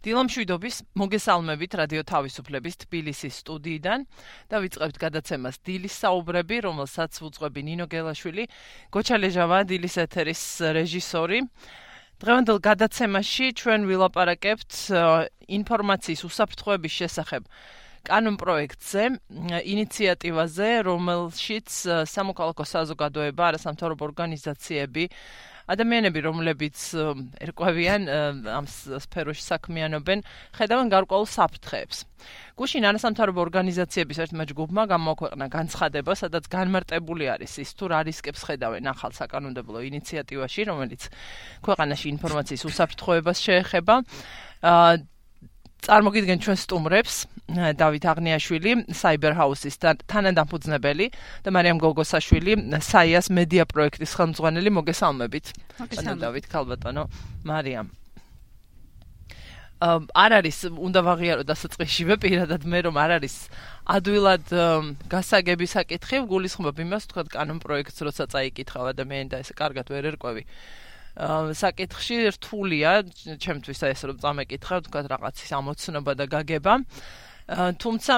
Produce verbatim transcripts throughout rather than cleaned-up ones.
დილამშვიდობის მოგესალმებით რადიო თავისუფლების თბილისის სტუდიიდან და ვიწყებთ გადაცემას დილის საუბრები, რომელსაც უძღვები ნინო გელაშვილი, გოჩა ლეჟავა, დილის ეთერის რეჟისორი. დღევანდელ გადაცემაში ჩვენ ვილაპარაკებთ ინფორმაციის უსაფრთხოების შესახებ კანონ პროექტზე, ინიციატივაზე, რომელშიც სამოქალაქო საზოგადოება, არასამთავრობო ორგანიზაციები, ადამიანები, რომლებიც ერკვევიან ამ სფეროში საქმიანობენ, ხედავენ გარკვეულ საფრთხეებს. გუშინ არასამთავრობო ორგანიზაციების ერთმა ჯგუფმა გამოაქვეყნა განცხადება, სადაც განმარტებული არის ის თუ რა რისკებს ხედავენ ახალ საკანონმდებლო ინიციატივაში, რომელიც ქვეყანაში ინფორმაციის უსაფრთხოებას შეეხება. წარმოგიდგენ ჩვენ სტუმრებს, დავით აღნიაშვილი, Cyber House-ის თანადამფუძნებელი და მარიამ გოგოსაშვილი, საიას მედია პროექტის ხელმძღვანელი. მოგესალმებით. მოგესალმებით. დავით, ქალბატონო, მარიამ. არ არის, უნდა ვაღიარო დასაწყისშივე პირადად მე, რომ არ არის ადვილად გასაგები საკითხი, გულისხმობ იმას, თქვა კანონ პროექტს, როცა წაიკითხავ ადამიანი და ესე კარგად ვერ ერკვევი. საკითხში რთულია, ჩემთვის ეს რომ წამეკითხავ, თქვა რაღაცის ამოცნობა და გაგება. თუმცა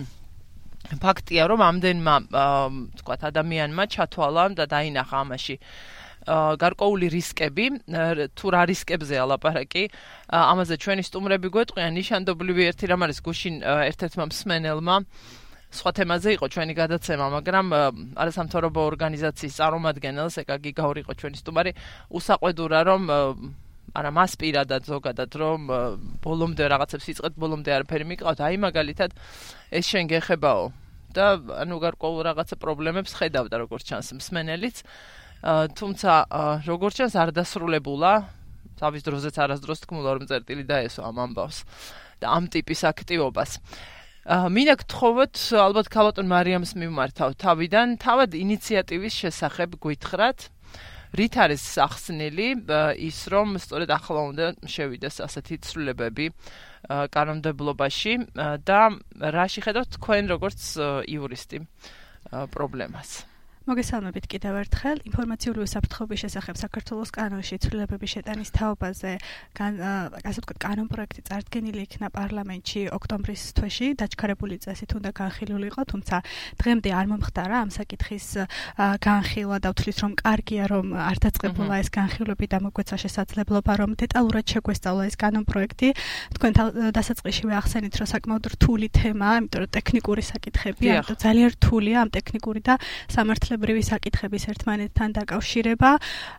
ფაქტია, რომ ამდენმა თქვა ადამიანმა ჩათვალა და დაინახა ამაში გარკვეული რისკები, თუ რა რისკებზეა ლაპარაკი, ამაზე ჩვენი სტუმრები გვეტყვიან. ნიშანდობლივი ერთი რამ არის, გუშინ ერთ-ერთმა მსმენელმა სხვა თემაზე იყო ჩვენი გადაცემა, მაგრამ არასამთავრობო ორგანიზაციის წარმომადგენელს, ეკაგი გაური იყო ჩვენი სტუმარი, უსაყვედურა, რომ არა მას პირადად ზოგადად, რომ ბოლომდე რაღაცებს იწყეთ, ბოლომდე არაფერი მიყავთ, აი მაგალითად ეს შენ გეხებაო და ანუ გარკვეულ რაღაცა პრობლემებს ხედავდა, როგორც ჩანს მსმენელიც, თუმცა როგორც ჩანს არ დასრულებულა, თავის დროზეც არასდროს თქმულა, რომ წერტილი დაესვა ამ ამბავს და ამ ტიპის აქტივობას. მინდა გთხოვოთ, ალბათ ქალბატონ მარიამს მივმართავ თავიდან, თავად ინიციატივის შესახებ გვითხრათ, რით არის ახსნილი ის, რომ სწორედ ახლა უნდა შევიდეს ასეთი ცვლილებები კანონმდებლობაში და რაში ხედავთ თქვენ როგორც იურისტი პრობლემას? მოგესალმებით კიდევ ერთხელ. ინფორმაციული უსაფრთხოების შესახებ საქართველოს კანონში ცვლილებების შეტანის თაობაზე, ასე ვთქვათ, კანონ პროექტი წარდგენილი იქნა პარლამენტში ოქტომბრის თვეში, დაჩქარებული წესით უნდა განხილულიყო, თუმცა დღემდე არ მომხდარა ამ საკითხის განხილვა და ვთვლით, რომ კარგია, რომ არ დაწყებულა ეს განხილვები და მოგვეცა შესაძლებლობა, რომ დეტალურად შეგვესწავლა ეს კანონ პროექტი. თქვენ დასაწყისშივე ახსენით, რომ საკმაოდ რთული თემაა, იმიტომ რომ ტექნიკური საკითხებია, ამიტომ ძალიან რთულია ამ ტექნიკური და სამართლებრივი ბრივი საკითხების ერთმანეთთან დაკავშირება.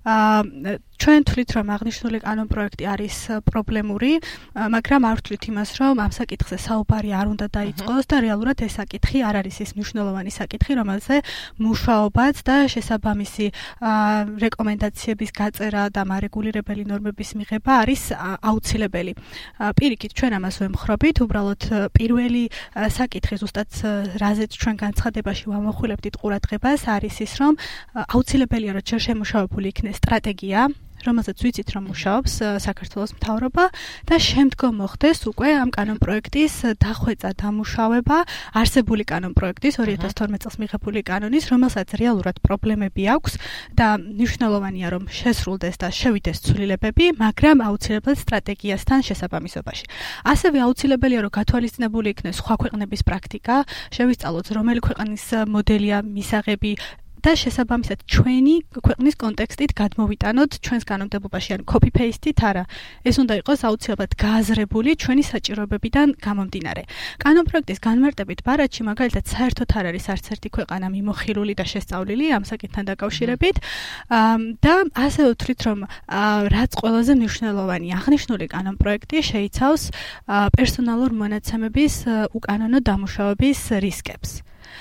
ჩვენ ვთვლით, რომ აღნიშნული კანონ პროექტი არის პრობლემური, მაგრამ არ ვთვლით იმას, რომ ამ საკითხზე საუბარი არ უნდა დაიწყოს და რეალურად ეს საკითხი არ არის ის მნიშვნელოვანი საკითხი, რომელზე მუშაობაც და შესაბამისი რეკომენდაციების გაწერა და მარეგულირებელი ნორმების მიღება არის აუცილებელი. პირიქით, ჩვენ ამას ვემხრობით, უბრალოდ პირველი საკითხი, ზუსტად რაზეც ჩვენ განცხადებაში ვამახვილებდით ყურადღებას, არის ის, რომ აუცილებელია, რომ ჯერ შემუშავებული იქნეს სტრატეგია, რომელსაც ვიცით, რომ მუშაობს საქართველოს მთავრობა და შემდგომ მოხდეს უკვე ამ კანონ პროექტის დახვეწა, დამუშავება, არსებული კანონ პროექტის ორი ათას თორმეტ წელს მიღებული კანონის, რომელსაც რეალურად პრობლემები აქვს და მნიშვნელოვანია, რომ შესრულდეს და შევიდეს ცვლილებები, მაგრამ აუცილებლად სტრატეგიასთან შესაბამისობაში. ასევე აუცილებელია, რომ გათვალისწინებული იქნეს სხვა ქვეყნების პრაქტიკა, შევისწავლოთ, რომელი ქვეყნის მოდელია, მისაღები და შესაბამისად ჩვენი ქვეყნის კონტექსტით გადმოვიტანოთ ჩვენს კანონმდებლობაში, ან copy-paste-ით არა. ეს უნდა იყოს აუცილებლად გააზრებული ჩვენი საჭიროებებიდან გამომდინარე. კანონ პროექტის განმარტებით ბარათში მაგალითად საერთოდ არ არის არც ერთი ქვეყანა მიმოხილული და შესწავლილი ამ საკითხთან დაკავშირებით და ასე ვთვლით, რომ რაც ყველაზე მნიშვნელოვანი, აღნიშნული კანონ პროექტი შეიცავს პერსონალურ მონაცემების უკანონო დამუშავების რისკებს.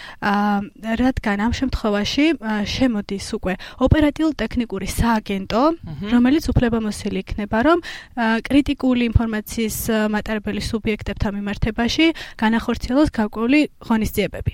რადგან ამ შემთხვევაში შემოდის უკვე ოპერატიულ-ტექნიკური სააგენტო, რომელიც უფლებამოსილი იქნება, რომ კრიტიკული ინფორმაციის მატარებელი სუბიექტებთან მიმართებაში განახორციელოს გარკვეული ღონისძიებები.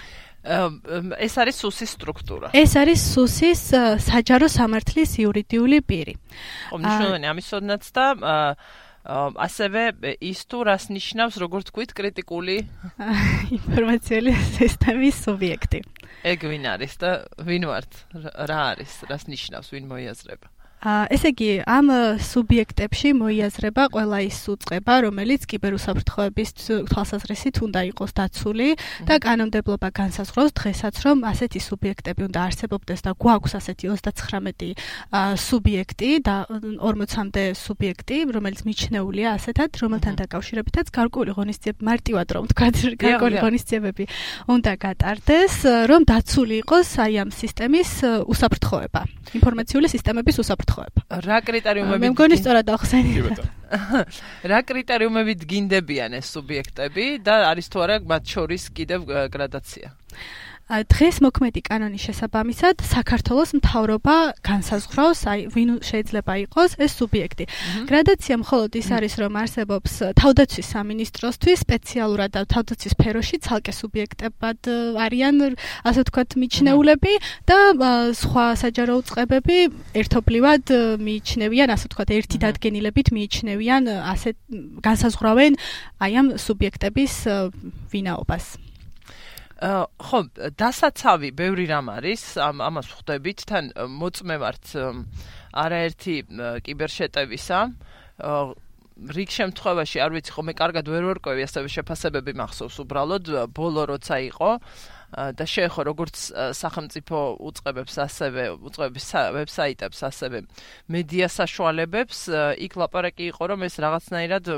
ეს არის სუსის სტრუქტურა. ეს არის სუსის საჯარო სამართლის იურიდიული პირი. მნიშვნელოვანი ამისოდნაც და ასევე ის თუ რას ნიშნავს, როგორც თქვით, კრიტიკული ინფორმაციული სისტემის სუბიექტი. ეგ ვინ არის და ვინ ვართ? რა არის? რას ნიშნავს, ვინ მოიაზრება? ესე იგი, ამ სუბიექტებში მოიაზრება ყველა ის უწყება, რომელიც კიბერუსაფრთხოების თვალსაზრისით უნდა იყოს დაცული და კანონმდებლობა განსაზღვრავს დღესაც, რომ ასეთი სუბიექტები უნდა არსებობდეს და გვაქვს ასეთი ოცდაცხრამეტი სუბიექტი და ორმოცამდე სუბიექტი, რომელიც მიჩნეულია ასეთად, რომელთან დაკავშირებითაც გარკვეული ღონისძიებები, მარტივად რომ ვთქვათ, გარკვეული ღონისძიებები უნდა გატარდეს, რომ დაცული იყოს აი ამ სისტემის უსაფრთხოება, ინფორმაციული სისტემების უსაფრთხოება. რა კრიტერიუმებით მე მგონი სწორად ახსენეთ. რა კრიტერიუმებით გინდებიან ეს სუბიექტები და არის თუ არა მათ შორის კიდევ გრადაცია? დღეს მოქმედი კანონის შესაბამისად საქართველოს მთავრობა განსაზღვრავს, აი ვინ შეიძლება იყოს ეს სუბიექტი. გრადაცია მხოლოდ ის არის, რომ არსებობს თავდაცვის სამინისტროსთვის სპეციალურად და თავდაცვის სფეროში ცალკე სუბიექტებად არიან, ასე ვთქვათ, მიჩნეულები და სხვა საჯარო უწყებები ერთობლივად მიიჩნევიან, ასე ვთქვათ, ერთი დადგენილებით მიიჩნევიან, ასე განსაზღვრავენ აი ამ სუბიექტების ვინაობას. ხო, დასაცავი ბევრი რამ არის, ამას ვხვდებით, თან მოწმე ვართ არაერთი კიბერშეტევისა. რიგ შემთხვევაში არ ვიცი, ხომ მე კარგად ვერ ვერკვევი, ასევე შეფასებები მახსოვს უბრალოდ ბოლო როცა იყო და შეეხო როგორც სახელმწიფო უწყებებს, ასევე უწყებების ვებსაიტებს, ასევე მედია საშუალებებს, იქ ლაპარაკი იყო, რომ ეს რაღაცნაირად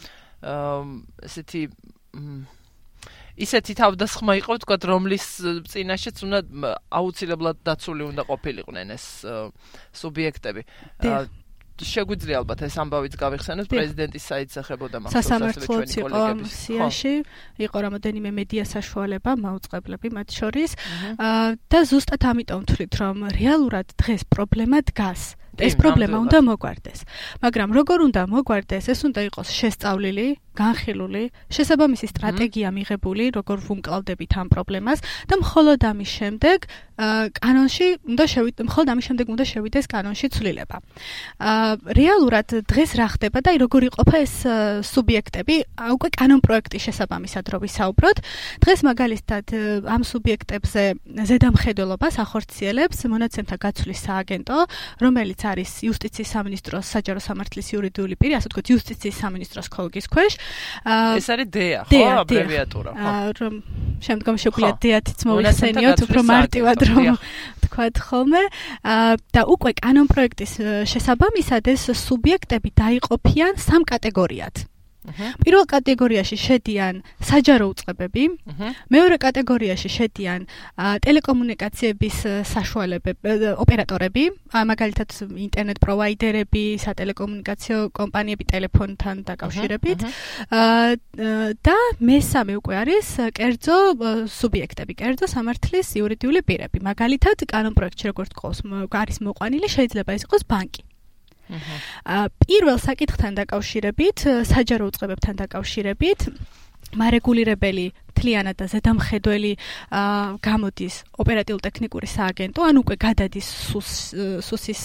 ესეთი ისეთი თავდასხმა იყო, ვთქვათ, რომლის წინაშეც უნდა აუცილებლად დაცული უნდა ყოფილიყვნენ ეს სუბიექტები. შეგვიძლია ალბათ ეს ამბავიც გავიხსენოთ, პრეზიდენტის საიტს ეხებოდა მახსოვს ასევე ჩვენი კოლეგების. სიაში იყო რამოდენიმე მედია საშუალება, მაუწყებლები მათ შორის და ზუსტად ამიტომ ვთვლით, რომ რეალურად დღეს პრობლემა დგას. ეს პრობლემა უნდა მოგვარდეს. მაგრამ როგორ უნდა მოგვარდეს, ეს უნდა იყოს შესწავლილი, განხილული, შესაბამისი სტრატეგია მიღებული, როგორ ვუმკლავდებით ამ პრობლემას და მხოლოდ ამის შემდეგ კანონში უნდა შევიდეს, მხოლოდ ამის შემდეგ უნდა შევიდეს კანონში ცვლილება. რეალურად დღეს რა ხდება და როგორ იყოფა ეს სუბიექტები, უკვე კანონ პროექტის შესაბამისად რო ვისაუბროთ, დღეს მაგალითად ამ სუბიექტებზე ზედამხედველობას ახორციელებს მონაცემთა გაცვლის სააგენტო, რომელიც არის იუსტიციის სამინისტროს საჯარო სამართლის იურიდიული პირი, ასე ვთქვათ, იუსტიციის სამინისტროს ქოლგის ქვეშ. ეს არის დეა, ხო, აბრევიატურა, ხო. რომ შემდგომ შეგვიძლია დეათიც მოიხსენიოთ, უფრო მარტივად რომ ვთქვათ ხოლმე. და უკვე კანონ პროექტის შესაბამისად ეს სუბიექტები დაიყოფიან სამ კატეგორიად. პირველ კატეგორიაში შედიან საჯარო უწყებები, მეორე კატეგორიაში შედიან ტელეკომუნიკაციების საშუალებები, ოპერატორები, მაგალითად ინტერნეტ პროვაიდერები, სატელეკომუნიკაციო კომპანიები ტელეფონთან დაკავშირებით და მესამე უკვე არის კერძო სუბიექტები, კერძო სამართლის იურიდიული პირები. მაგალითად კანონ პროექტში როგორც გყავს არის მოყვანილი, შეიძლება ეს იყოს ბანკი. პირველ საკითხთან დაკავშირებით, საჯარო უწყებებთან დაკავშირებით, მარეგულირებელი მთლიანად და ზედამხედველი გამოდის ოპერატიულ-ტექნიკური სააგენტო, ან უკვე გადადის სუსის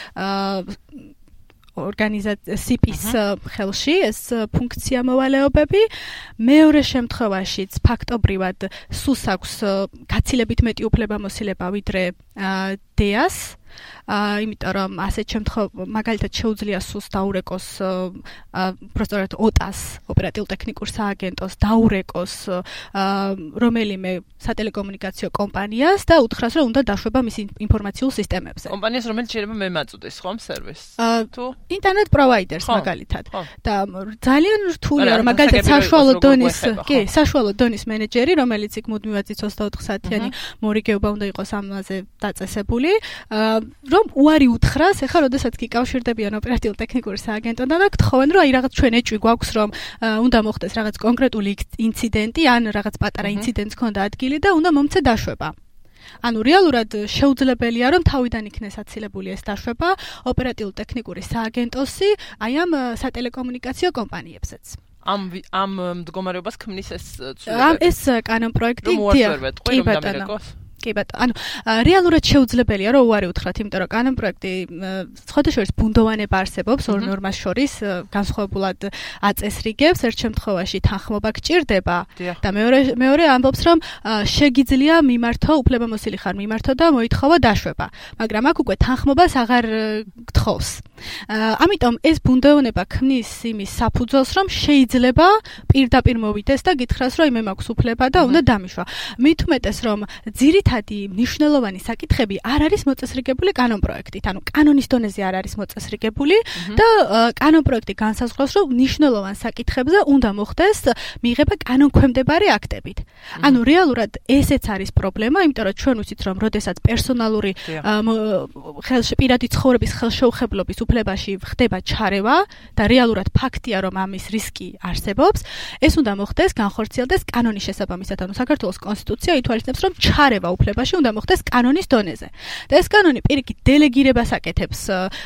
ორგანიზაცია სიპის ხელში ეს ფუნქცია მოვალეობები. მეორე შემთხვევაშიც ფაქტობრივად სუს აქვს გაცილებით მეტი უფლებამოსილება ვიდრე დეას, იმიტომ რომ ასეთ შემთხვევაში მაგალითად შეუძლია სუს დაურეკოს პროსტორად ოტას ოპერატიულ-ტექნიკურ სააგენტოს დაურეკოს რომელიმე სატელეკომუნიკაციო კომპანიას და უთხრას რომ უნდა დაშვება მის ინფორმაციულ სისტემებზე. კომპანიას რომელიც შეიძლება მემაწოდეს ხომ სერვისს თუ ინტერნეტ პროვაიდერს მაგალითად. და ძალიან რთულია რომ მაგალითად საშუალო დონის კი საშუალო დონის მენეჯერი რომელიც იქ მუდმივად ოცდაოთხ საათიანი მორიგეობა უნდა იყოს ამაზე დაწესებული. რომ უარი უთხრას, ეხლა როდესაც გიკავშირდებიან ოპერატიულ-ტექნიკური სააგენტოდან და გთხოვენ, რომ აი რაღაც ჩვენ ეჭვი გვაქვს, რომ უნდა მოხდეს რაღაც კონკრეტული ინციდენტი, ან რაღაც პატარა ინციდენტს ქონდა ადგილი და უნდა მომცე დაშვება. ანუ რეალურად შეუძლებელია, რომ თავიდან იქნეს აცილებული ეს დაშვება ოპერატიულ-ტექნიკური სააგენტოსი, აი ამ სატელეკომუნიკაციო კომპანიებზეც. ამ ამ მდგომარეობას ქმნის ეს ცვლილება. ამ ეს კანონ პროექტი კი ბატონო. კი ბატონო, ანუ რეალურად შეუძლებელია რომ უარი უთხრათ, იმიტომ რომ კანონ პროექტი სხვადასხვა ბუნდოვანება არსებობს ორ ნორმას შორის, განსხვავებულად აწესრიგებს, ერთ შემთხვევაში თანხმობა გჭირდება და მეორე მეორე ამბობს რომ შეგიძლია მიმართო, უფლებამოსილი ხარ მიმართო და მოითხოვა დაშვება, მაგრამ აქ უკვე თანხმობას აღარ გთხოვს. ამიტომ ეს ბუნდოვანება ქმნის იმის საფუძველს, რომ შეიძლება პირდაპირ მოვიდეს და გითხრას რომ მე მაქვს უფლება და უნდა დამიშვა. მით უმეტეს რომ ძირითადი მნიშვნელოვანი საკითხები არ არის მოწესრიგებული კანონ პროექტით, ანუ კანონის დონეზე არ არის მოწესრიგებული და კანონ პროექტი განსაზღვრავს, რომ მნიშვნელოვან საკითხებზე უნდა მოხდეს მიღება კანონქვემდებარე აქტებით. ანუ რეალურად ესეც არის პრობლემა, იმიტომ რომ ჩვენ ვიცით, რომ როდესაც პერსონალური პირადი ცხოვრების ხელშეუხებლობის უფლებაში ხდება ჩარევა და რეალურად ფაქტია, რომ ამის რისკი არსებობს, ეს უნდა მოხდეს განხორციელდეს კანონის შესაბამისად, ანუ საქართველოს კონსტიტუცია ითვალისწინებს, რომ ჩარევა უფლებაში უნდა მოხდეს კანონის დონეზე. და ეს კანონი პირიქით დელეგირებას აკეთებს,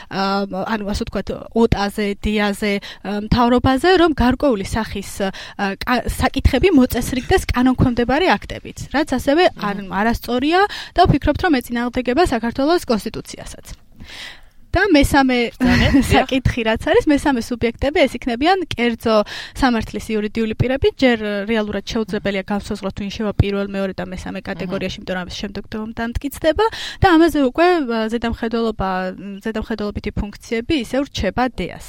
ანუ ასე ვთქვათ, ოტაზე, დიაზე, მთავრობაზე, რომ გარკვეული სახის საკითხები მოწესრიგდეს კანონქვემდებარე აქტებით, რაც ასევე არასწორია და ვფიქრობთ, რომ ეწინააღმდეგება საქართველოს კონსტიტუციასაც. და მესამე საკითხი რაც არის, მესამე სუბიექტები ეს იქნებიან კერძო სამართლის იურიდიული პირები, ჯერ რეალურად შეუძლებელია განსაზღვროთ თუ ინშევა პირველ, მეორე და მესამე კატეგორიაში, იმიტომ რომ შემდეგ დამტკიცდება და ამაზე უკვე ზედამხედველობა, ზედამხედველობითი ფუნქციები ისევ რჩება დეას.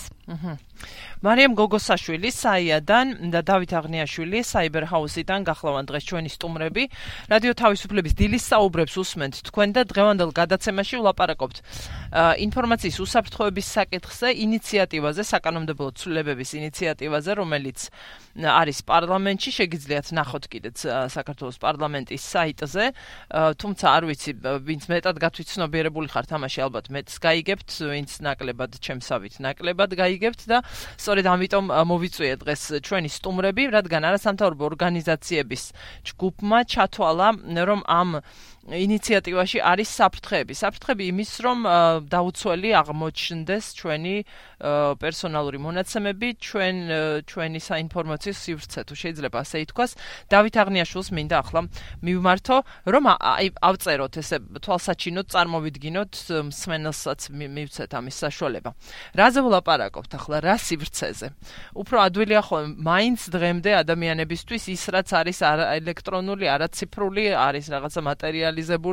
მარიამ გოგოსაშვილი საიადან და დავით აღნიაშვილი საიბერ ჰაუსიდან გახლავან დღეს ჩვენი სტუმრები. რადიო თავისუფლების დილის საუბრებს უსმენთ თქვენ და დღევანდელ გადაცემაში ვლაპარაკობთ ინფორმაციის უსაფრთხოების საკითხზე, ინიციატივაზე, საკანონმდებლო ცვლილებების ინიციატივაზე, რომელიც არის პარლამენტში, შეგიძლიათ ნახოთ კიდეც საქართველოს პარლამენტის საიტზე, თუმცა არ ვიცი, ვინც მეტად გათვითცნობიერებული ხართ, ამაში ალბათ მეტს გაიგებთ, ვინც ნაკლებად ჩემსავით ნაკლებად გაიგებთ და სწორედ ამიტომ მოვიწვია დღეს ჩვენი სტუმრები, რადგან არასამთავრობო ორგანიზაციების ჯგუფმა ჩათვალა, რომ ამ ინიციატივაში არის საფრთხეები. საფრთხეები იმის, რომ დაუცველი აღმოჩნდეს ჩვენი პერსონალური მონაცემები, ჩვენ ჩვენი საინფორმაციო სივრცე, თუ შეიძლება ასე ითქვას. დავით აღნიაშვილს მინდა ახლა მივმართო, რომ ავწეროთ ესე თვალსაჩინოდ, წარმოვიდგინოთ, მსმენელსაც მივცეთ ამის საშუალება. რაზე ვლაპარაკობთ ახლა, რა სივრცეზე? უფრო ადვილია ხოლმე მაინც დღემდე ადამიანებისთვის ის, რაც არის ელექტრონული, არაციფრული, არის რაღაცა მატერიალი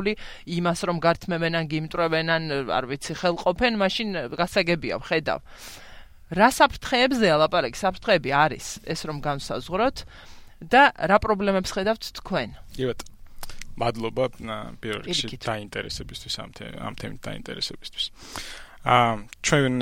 იმას რომ გართმევენან, გიმტრევენან, არ ვიცი, ხელყოფენ, მაშინ გასაგებია, ვხედავ. რა საფრთხეებზეა ლაპარაკი? საფრთხეები არის ეს რომ განსაზღვროთ და რა პრობლემებს ხედავთ თქვენ? კი ბატონო. მადლობა პირველ რიგში დაინტერესებისთვის ამ ამ თემით დაინტერესებისთვის. აა ჩვენ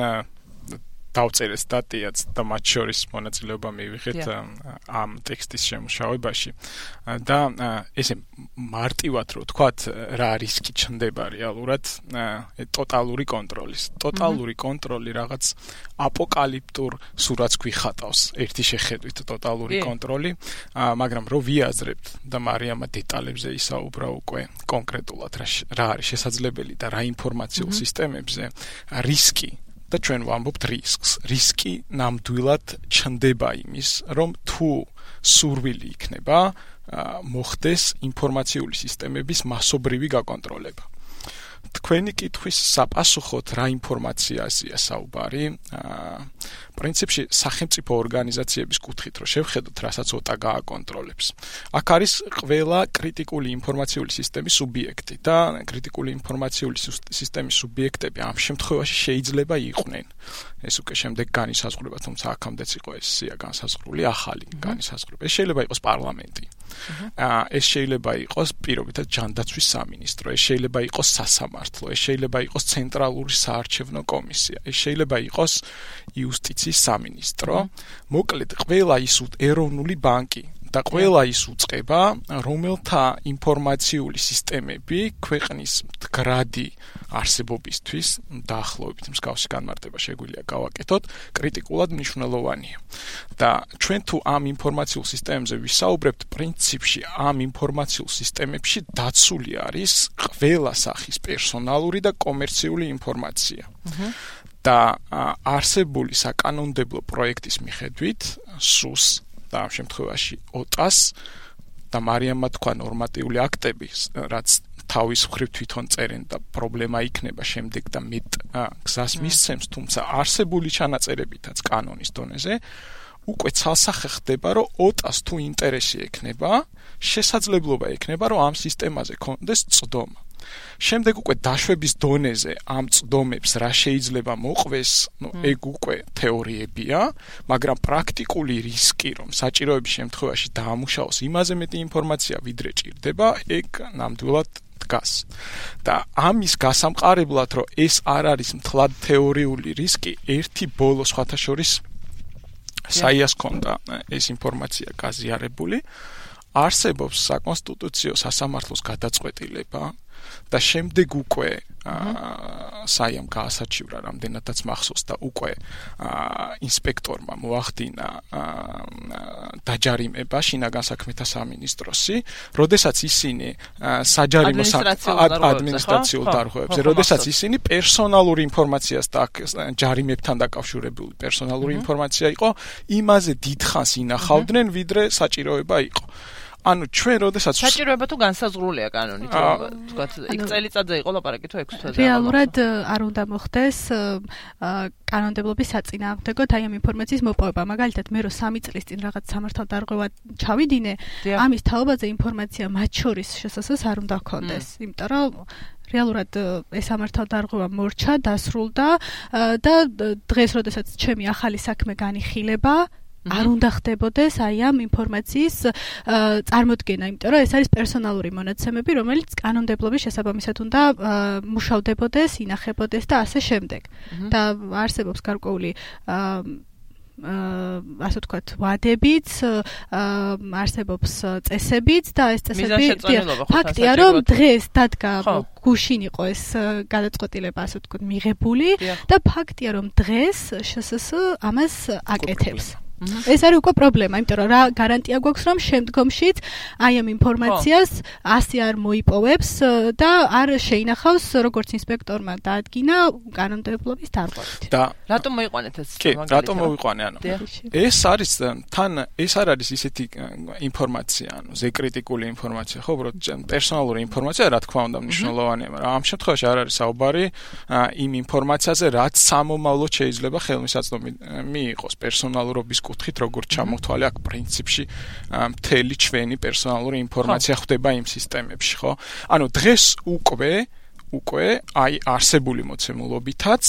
დავწერეთ სტატიაც და მათ შორის მონაწილეობა მივიღეთ ამ ტექსტის შემუშავებაში და ესე მარტივად რო თქვათ რა რისკი ჩნდება რეალურად ტოტალური კონტროლის. ტოტალური კონტროლი რაღაც აპოკალიფტურ სურათს გვიხატავს ერთი შეხედვით ტოტალური კონტროლი, მაგრამ რო ვიაზრებთ და მარიამა დეტალებზე ისაუბრა უკვე კონკრეტულად რა არის შესაძლებელი და რა ინფორმაციულ სისტემებზე რისკი და ჩვენ ვამბობთ რისკს. რისკი ნამდვილად ჩნდება იმის, რომ თუ სურვილი იქნება, მოხდეს ინფორმაციული სისტემების მასობრივი გაკონტროლება. თქვენი კითხვის საპასუხოდ რა ინფორმაციაზეა საუბარი? პრინციპში სახელმწიფო ორგანიზაციების კუთხით რო შევხედოთ, რასაც ოტა გააკონტროლებს. აქ არის ყველა კრიტიკული ინფორმაციული სისტემის სუბიექტი და კრიტიკული ინფორმაციული სისტემის სუბიექტები ამ შემთხვევაში შეიძლება იყვნენ. ეს უკვე შემდეგ განისაზღვრება, თუმცა აქამდეც იყო ეს სია განსაზღვრული, ახალი განისაზღვრება. ეს შეიძლება იყოს პარლამენტი. ეს შეიძლება იყოს პირობითად ჯანდაცვის სამინისტრო, ეს შეიძლება იყოს სასამართლო, ეს შეიძლება იყოს ცენტრალური საარჩევნო კომისია, ეს შეიძლება იყოს იუსტიციის სამინისტრო, მოკლედ ყველა ის ეროვნული ბანკი და ყველა ის უწყება, რომელთა ინფორმაციული სისტემები ქვეყნის მდგრადი არსებობისთვის დაახლოებით მსგავსი განმარტება შეგვიძლია გავაკეთოთ, კრიტიკულად მნიშვნელოვანია. და ჩვენ თუ ამ ინფორმაციულ სისტემებზე ვისაუბრებთ, პრინციპში ამ ინფორმაციულ სისტემებში დაცული არის ყველა სახის პერსონალური და კომერციული ინფორმაცია. და არსებული საკანონმდებლო პროექტის მიხედვით სუს და ამ შემთხვევაში ოტას და მარიამმა თქვა ნორმატიული აქტები, რაც თავის მხრივ თვითონ წერენ და პრობლემა იქნება შემდეგ და მეტ გზას მისცემს, თუმცა არსებული ჩანაწერებითაც კანონის დონეზე უკვე ცალსახე ხდება, რომ ოტას თუ ინტერესი ექნება, შესაძლებლობა ექნება, რომ ამ სისტემაზე კონდეს წდომა. შემდეგ უკვე დაშვების დონეზე ამ წდომებს რა შეიძლება მოყვეს, ნუ ეგ უკვე თეორიებია, მაგრამ პრაქტიკული რისკი, რომ საჭიროების შემთხვევაში დაამუშავოს იმაზე მეტი ინფორმაცია, ვიდრე ჭირდება, ეგ ნამდვილად დგას. და ამის გასამყარებლად, რომ ეს არ არის მთლად თეორიული რისკი, ერთი ბოლო სხვათა შორის საიას ქონდა ეს ინფორმაცია გაზიარებული, არსებობს საკონსტიტუციო სასამართლოს გადაწყვეტილება და შემდეგ უკვე საიამ გაასაჩივრა რამდენადაც მახსოვს და უკვე ინსპექტორმა მოახდინა დაჯარიმება შინაგან საქმეთა სამინისტროსი, როდესაც ისინი საჯარიმო ადმინისტრაციულ დარღვევებზე, როდესაც ისინი პერსონალური ინფორმაციას და ჯარიმებთან დაკავშირებული პერსონალური ინფორმაცია იყო, იმაზე დიდხანს ინახავდნენ, ვიდრე საჭიროება იყო. ანუ ჩვენ როდესაც საჭიროება თუ განსაზღვრულია კანონით, თქვათ, იქ წელიწადზე იყო ლაპარაკი თუ ექვსი თვეზე. რეალურად არ უნდა მოხდეს კანონმდებლობის საწინააღმდეგოდ აი ამ ინფორმაციის მოპოვება. მაგალითად, მე რო სამი წლის წინ რაღაც სამართალდარღვევა ჩავიდინე, ამის თაობაზე ინფორმაცია მათ შორის შესაძლოა არ უნდა გქონდეს, იმიტომ რომ რეალურად ეს სამართალდარღვევა მორჩა, დასრულდა და დღეს, როდესაც ჩემი ახალი საქმე განიხილება, არ უნდა ხდებოდეს აი ამ ინფორმაციის წარმოდგენა, იმიტომ რომ ეს არის პერსონალური მონაცემები, რომელიც კანონმდებლობის შესაბამისად უნდა მუშავდებოდეს, ინახებოდეს და ასე შემდეგ. და არსებობს გარკვეული ასე ვთქვათ, ვადებიც, არსებობს წესებიც და ეს წესები ფაქტია, რომ დღეს დადგა გუშინ იყო ეს გადაწყვეტილება, ასე ვთქვათ, მიღებული და ფაქტია, რომ დღეს შსს ამას აკეთებს. ეს არის უკვე პრობლემა, იმიტომ რომ რა გარანტია გვაქვს, რომ შემდგომშიც აი ამ ინფორმაციას ასე არ მოიპოვებს და არ შეინახავს, როგორც ინსპექტორმა დაადგინა კანონმდებლობის დარღვევით. და რატომ მოიყვანეთ ეს მაგალითად? კი, რატომ მოიყვანე, ანუ ეს არის თან ეს არ არის ისეთი ინფორმაცია, ანუ ზეკრიტიკული ინფორმაცია, ხო, უბრალოდ პერსონალური ინფორმაცია, რა თქმა უნდა, მნიშვნელოვანია, მაგრამ ამ შემთხვევაში არ არის საუბარი იმ ინფორმაციაზე, რაც სამომავლოდ შეიძლება ხელმისაწვდომი მიიღოს პერსონალურობის კუთხით, როგორც ჩამოთვალე აქ პრინციპში მთელი ჩვენი პერსონალური ინფორმაცია ხდება იმ სისტემებში, ხო? ანუ დღეს უკვე უკვე აი არსებული მოცემულობითაც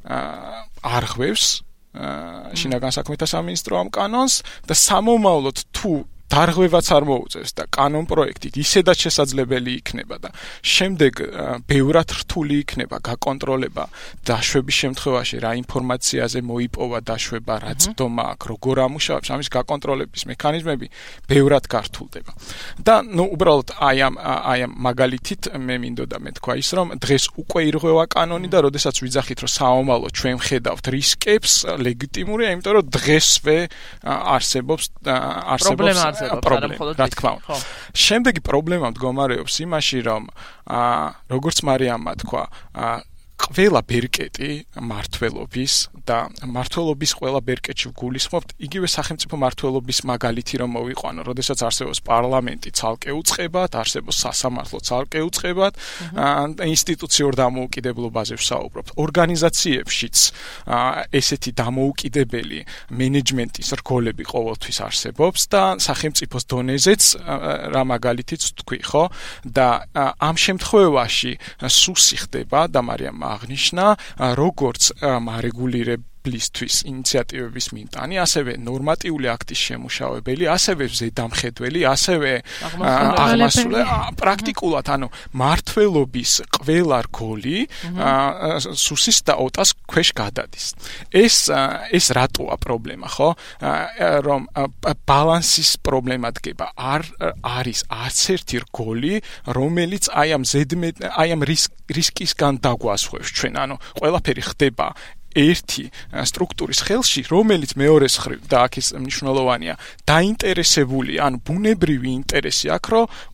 არღვევს შინაგან საქმეთა სამინისტრო ამ კანონს და სამომავლოდ თუ დარღვევაც არ მოუწევს და კანონ პროექტით ისედაც შესაძლებელი იქნება და შემდეგ ბევრად რთული იქნება გაკონტროლება დაშვების შემთხვევაში რა ინფორმაციაზე მოიპოვა დაშვება, რა წდომა აქვს, როგორ ამუშავებს, ამის გაკონტროლების მექანიზმები ბევრად გართულდება. და ნუ უბრალოდ აი ამ აი ამ მაგალითით მე მინდოდა მეთქვა ის, რომ დღეს უკვე ირღვევა კანონი და როდესაც ვიძახით, რომ საომალო ჩვენ ვხედავთ რისკებს, ლეგიტიმურია, იმიტომ რომ დღესვე არსებობს არსებობს პრობლემა, რა თქმა უნდა. შემდეგი პრობლემა მდგომარეობს იმაში, რომ როგორც მარიამმა თქვა, ყველა ბერკეტი მართლობის და მართლობის ყველა ბერკეტში გულისხმობთ იგივე სახელმწიფო მართლობის მაგალითი რომ მოვიყვანო, როდესაც არსებობს პარლამენტი ცალკე უწყებად, არსებობს სასამართლო ცალკე უწყებად, ინსტიტუციურ დამოუკიდებლობაზე ვსაუბრობთ. ორგანიზაციებშიც ესეთი დამოუკიდებელი მენეჯმენტის რგოლები ყოველთვის არსებობს და სახელმწიფოს დონეზეც რა მაგალითიც თქვი, ხო? და ამ შემთხვევაში სუსი ხდება და მარიამ აღნიშნა, როგორც მარეგულირებლისთვის ინიციატივების მიმტანი, ასევე ნორმატიული აქტის შემუშავებელი, ასევე ზედამხედველი, ასევე აღმასრულებელი, პრაქტიკულად, ანუ მართლობის ყველა რგოლი სუსის და ოტას ქვეშ გადადის. ეს ეს რატოა პრობლემა, ხო? რომ ბალანსის პრობლემა დგება. არ არის არც ერთი რგოლი, რომელიც აი ამ ზედმეტ აი ამ რისკისგან დაგვასხვევს ჩვენ, ანუ ყველაფერი ხდება ერთი სტრუქტურის ხელში, რომელიც მეორეს მხრივ და აქ ის მნიშვნელოვანია, დაინტერესებული, ანუ ბუნებრივი ინტერესი აქვს, რომ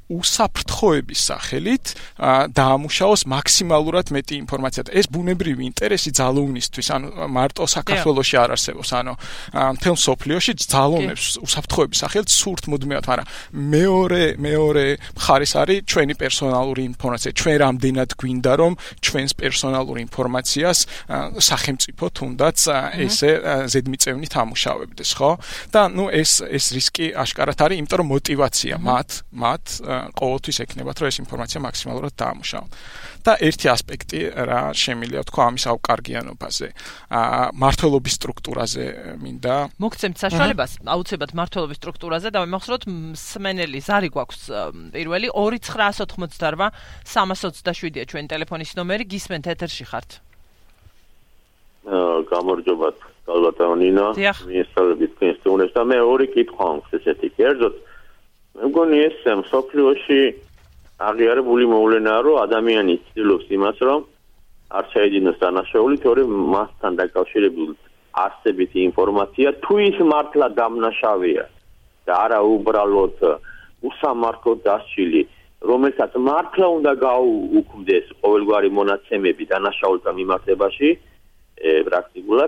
უსაფრთხოების სახელით დაამუშავოს მაქსიმალურად მეტი ინფორმაცია. ეს ბუნებრივი ინტერესი ძალოვნისთვის, ანუ მარტო საქართველოში არ არსებობს, ანუ მთელ მსოფლიოში ძალოვნებს უსაფრთხოების სახელით სურთ მუდმივად, მაგრამ მეორე მეორე მხარეს არის ჩვენი პერსონალური ინფორმაცია. ჩვენ რამდენად გვინდა რომ ჩვენს პერსონალურ ინფორმაციას სახელმწიფო თუნდაც ესე ზედმიწევნით ამუშავებდეს, ხო? და ნუ ეს ეს რისკი აშკარად არის, იმიტომ რომ мотиваცია მათ მათ ყოველთვის ექნებათ რომ ეს ინფორმაცია მაქსიმალურად დაამუშავონ. და ერთი ასპექტი რა შემიძლია თქვა ამის ავკარგიანობაზე, მართლობის სტრუქტურაზე მინდა მოგცემთ საშუალებას აუცილებლად მართლობის სტრუქტურაზე და მეხსოვთ მსმენელი ზარი გვაქვს პირველი ორი ცხრა ოთხმოცდაოთხ სამას ოცდაშვიდია ჩვენი ტელეფონის ნომერი, გისმენთ ეთერში ხართ. გამარჯობათ, გალბატონო ნინო, მიესალმებით თქვენს სტუმრებს და მე ორი კითხვა მაქვს ესეთი. კერძოდ მე მგონი ეს მსოფლიოში აღიარებული მოვლენაა, რომ ადამიანი ცდილობს იმას, რომ არ შეედინოს დანაშაული, თორემ მასთან დაკავშირებული არსებითი ინფორმაცია თუ ის მართლა დამნაშავეა და არა უბრალოდ უსამართლოდ დასჯილი, რომელსაც მართლა უნდა გაუუქმდეს ყოველგვარი მონაცემები დანაშაულთან მიმართებაში, პრაქტიკულად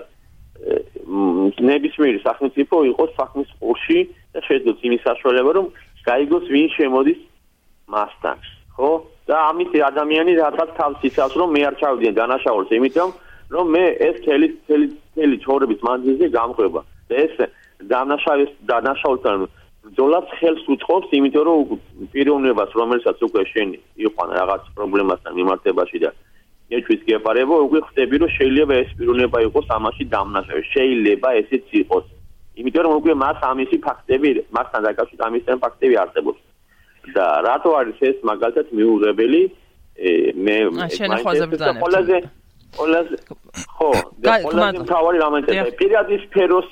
ნებისმიერი სახელმწიფო იყოს საქმის ყურში და შეძლოს იმის საშუალება, რომ გაიგოს ვინ შემოდის მასთან, ხო? და ამით ადამიანი რაღაც თავს იცავს, რომ მე არ ჩავდიან დანაშაულს, იმიტომ რომ მე ეს თელი თელი თელი ცხოვრების მანძილზე გამყვება. და ეს დანაშაულის დანაშაულთან ბრძოლას ხელს უწყობს, იმიტომ რომ პიროვნებას, რომელსაც უკვე შენ იყვან რაღაც პრობლემასთან მიმართებაში და ეჩვის გეპარება, უკვე ხდები, რომ შეიძლება ეს პიროვნება იყოს ამაში დამნაშავე. შეიძლება ესეც იყოს. იმიტომ რომ უკვე მას ამისი ფაქტები, მასთან დაკავშირებით ამისი ფაქტები არსებობს. და რატო არის ეს მაგალითად მიუღებელი? მე ყველაზე ყველაზე ხო, და ყველაზე მთავარი რამენტია პირადი სფეროს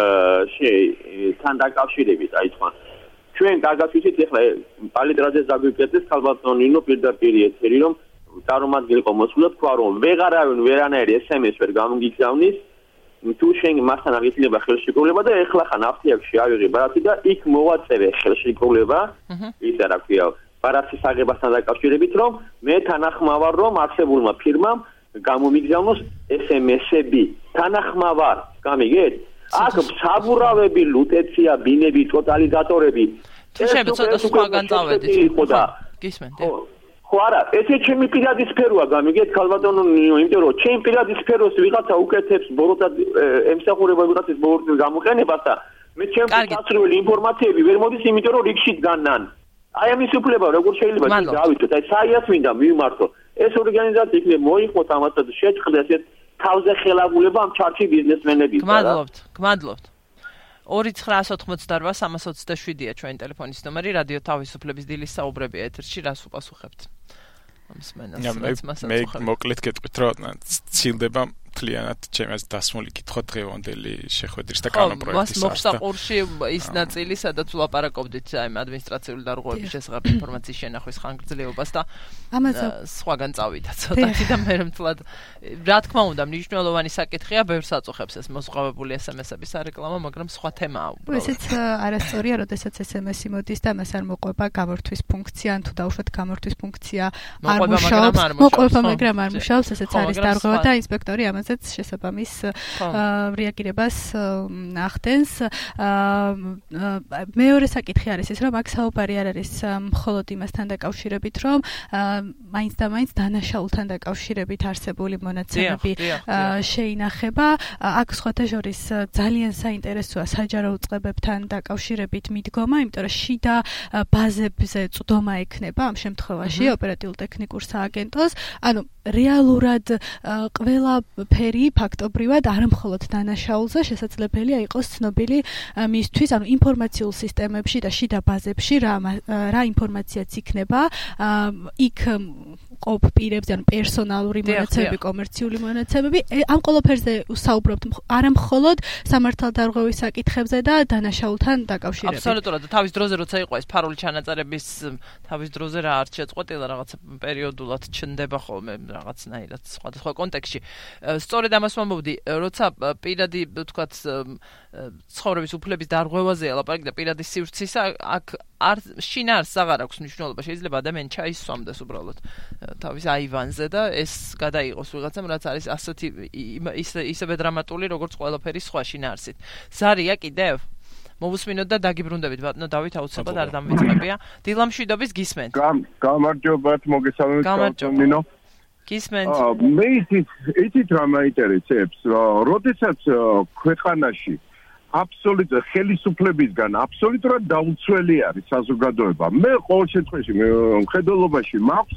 თან დაკავშირებით, აი თქვა. ჩვენ დაგაგვიცით ახლა პალიტრაზე დაგვიკეთეს ქალბატონინო პირდაპირ ეთერი, რომ წარმომადგენლობა მოსულა თქვა, რომ ვეღარავინ ვერანაირი ეს ემ ეს ვერ გამგიგზავნის, თუ შენ მასთან არ იძლება ხელშეკრულება და ეხლა ხან აფთიაქში ავიღე ბარათი და იქ მოვაწევე ხელშეკრულება, ისა რა ქვია, ბარათის აღებასთან დაკავშირებით, რომ მე თანახმავარ, რომ არსებულმა ფირმამ გამომიგზავნოს ეს ემ ესები. თანახმავარ, გამიგეთ? აქ საბურავები, ლუტეცია, ბინები, ტოტალიზატორები. შეიძლება ცოტა სხვაგან წავედით. გისმენთ? ხო არა, ესე ჩემი პირადი სფეროა, გამიგეთ, ქალბატონო ნინო, იმიტომ რომ ჩემი პირადი სფეროს ვიღაცა უკეთებს ბოროტად ემსახურება ვიღაცის ბოროტის გამოყენებას და მე ჩემს გასწრული ინფორმაციები ვერ მოდის, იმიტომ რომ რიგში დგანან. აი ამის უფლება როგორ შეიძლება დავიტოთ, აი საიას მინდა მივმართო. ეს ორგანიზაცია იქნება მოიხმოთ ამასაც შეჭყდეს ეს თავზე ხელაგულება ამ ჩარჩი ბიზნესმენების. გმადლობთ, გმადლობთ. ორი ცხრა ოთხმოცდაოთხ სამას ოცდაშვიდია ჩვენი ტელეფონის ნომერი, რადიო თავისუფლების დილის საუბრები ეთერში, რას უპასუხებთ? მე მოკლედ გეტყვით, რომ ცილდება მთლიანად ჩემს დასმული კითხვა დღევანდელი შეხვედრის და კანონპროექტის მას მოხსაყურში ის ნაწილი, სადაც ვლაპარაკობდით აი ადმინისტრაციული დარღვევების შესახებ ინფორმაციის შენახვის ხანგრძლივობას და სხვაგან წავიდა ცოტათი და მე მთლად რა თქმა უნდა მნიშვნელოვანი საკითხია, ბევრს აწუხებს ეს მოსღვავებული ეს ემ ესების სარეკლამო, მაგრამ სხვა თემაა უბრალოდ. ესეც არასწორია, როდესაც ეს ემ ესი მოდის და მას არ მოყვება გამორთვის ფუნქცია, ან თუ დაუშვათ გამორთვის ფუნქცია არ მუშაობს, მოყვება, მაგრამ არ მუშაობს, ესეც არის დარღვევა და ინსპექტორი ამაზეც შესაბამის რეაგირებას ახდენს. მეორე საკითხი არის ის, რომ აქ საუბარი არ არის მხოლოდ იმასთან დაკავშირებით, რომ მაინც და მაინც დანაშაულთან დაკავშირებით არსებული მონაცემები შეინახება. აქ სხვათა შორის ძალიან საინტერესოა საჯარო უწყებებთან დაკავშირებით მიდგომა, იმიტომ რომ შიდა ბაზებზე წვდომა ექნება ამ შემთხვევაში ოპერატიულ-ტექნიკურ სააგენტოს. ანუ რეალურად ყველა ფერი ფაქტობრივად არ მხოლოდ დანაშაულზე შესაძლებელია იყოს ცნობილი მისთვის, ანუ ინფორმაციულ სისტემებში და შიდა ბაზებში რა რა ინფორმაციაც იქნება იქ ყოფ პირებზე, ანუ პერსონალური მონაცემები, კომერციული მონაცემები, ამ ყველაფერზე ვსაუბრობთ არა მხოლოდ სამართალდარღვევის საკითხებზე და დანაშაულთან დაკავშირებით. აბსოლუტურად, თავის დროზე როცა იყო ეს ფარული ჩანაწერების თავის დროზე რა არ შეწყვეტილა რაღაცა პერიოდულად ჩნდება ხოლმე რაღაცნაირად სხვადასხვა კონტექსტში. სწორედ ამას მომოვდი, როცა პირადი, ვთქვათ, ცხოვრების უფლების დარღვევაზეა ლაპარაკი და პირადი სივრცისა, აქ არ შინაარსს აღარ აქვს მნიშვნელობა, შეიძლება ადამიანი ჩაისვამდეს უბრალოდ თავის აივანზე და ეს გადაიღოს ვიღაცამ, რაც არის ასეთი ისევე დრამატული, როგორც ყველაფერი სხვა შინაარსით. ზარია კიდევ? მოვუსმინოთ და დაგიბრუნდებით ბატონო დავით, აუცილებლად არ დამვიწყებია. დილამშვიდობის გისმენთ. გამარჯობათ, მოგესალმებით ბატონო. გისმენთ. მე იცით რა მაინტერესებს, როდესაც ქვეყანაში აბსოლუტურად ხელისუფლებისგან აბსოლუტურად დაუცველი არის საზოგადოება. მე ყოველ შემთხვევაში მხედველობაში მაქვს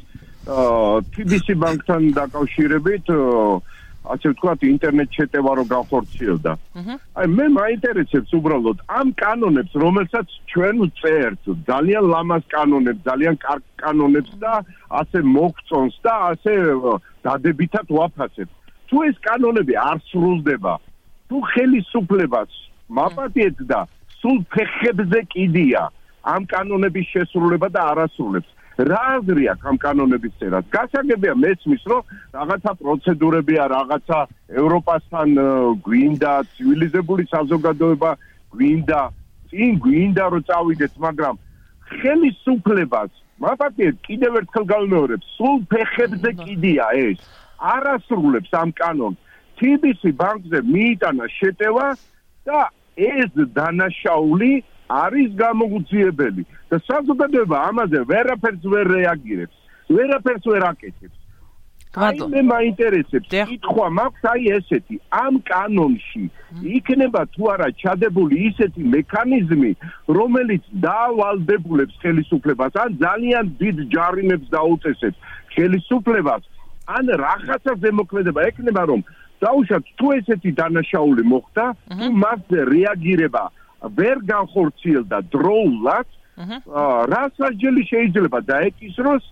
თი ბი სი ბანკთან დაკავშირებით ასე ვთქვათ ინტერნეტ შეტევა რო განხორციელდა. აი მე მაინტერესებს უბრალოდ ამ კანონებს, რომელსაც ჩვენ ვწერთ, ძალიან ლამაზ კანონებს, ძალიან კარგ კანონებს და ასე მოგწონს და ასე დადებითად ვაფასებ. თუ ეს კანონები არ სრულდება, თუ ხელისუფლებას მაპატიეთ და სულ ფეხებზე კიდია ამ კანონების შესრულება და არასრულებს. რა აზრი აქვს ამ კანონების წერას? გასაგებია მესმის, რომ რაღაცა პროცედურებია, რაღაცა ევროპასთან გვინდა, ცივილიზებული საზოგადოება გვინდა, წინ გვინდა რომ წავიდეთ, მაგრამ ხელისუფლებას მაპატიეთ კიდევ ერთხელ გავიმეორებ, სულ ფეხებზე კიდია ეს. არასრულებს ამ კანონს. თი ბი სი ბანკზე მიიტანა შეტევა და ეს დანაშაული არის გამოუძიებელი და საზოგადოება ამაზე ვერაფერს ვერ რეაგირებს, ვერაფერს ვერ აკეთებს. აი მე მაინტერესებს, კითხვა მაქვს აი ესეთი, ამ კანონში იქნება თუ არა ჩადებული ისეთი მექანიზმი, რომელიც დაავალდებულებს ხელისუფლებას, ან ძალიან დიდ ჯარიმებს დაუწესებს ხელისუფლებას, ან რაღაცა ზემოქმედება ექნება, რომ დაუშვათ თუ ესეთი დანაშაული მოხდა, თუ მასზე რეაგირება ვერ განხორციელდა დროულად, რა სასჯელი შეიძლება დაეკისროს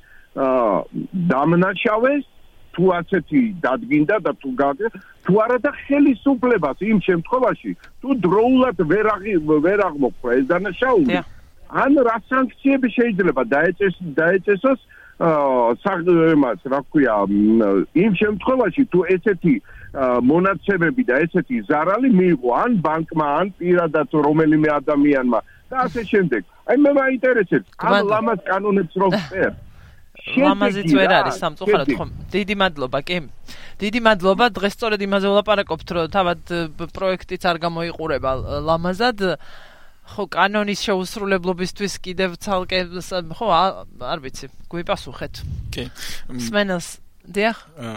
დამნაშავეს, თუ ასეთი დადგინდა და თუ გადა, თუ არა და ხელისუფლებას იმ შემთხვევაში, თუ დროულად ვერ ვერ აღმოხდა ეს დანაშაული, ან რა სანქციები შეიძლება დაეწესოს საგემაც, რა ქვია, იმ შემთხვევაში, თუ ესეთი მონაცემები და ესეთი ზარალი მიიღო ან ბანკმა, ან პირადად რომელიმე ადამიანმა და ასე შემდეგ. აი მე მაინტერესებს, ამ ლამაზ კანონებს რომ წერ. ლამაზიც ვერ არის სამწუხაროდ ხომ. დიდი მადლობა, კი. დიდი მადლობა, დღეს სწორედ იმაზე ვლაპარაკობთ, რომ თავად პროექტიც არ გამოიყურება ლამაზად. ხო, კანონის შეუსრულებლობისთვის კიდევ ცალკე ხო, არ ვიცი, გვიპასუხეთ. კი. სმენელს, დიახ.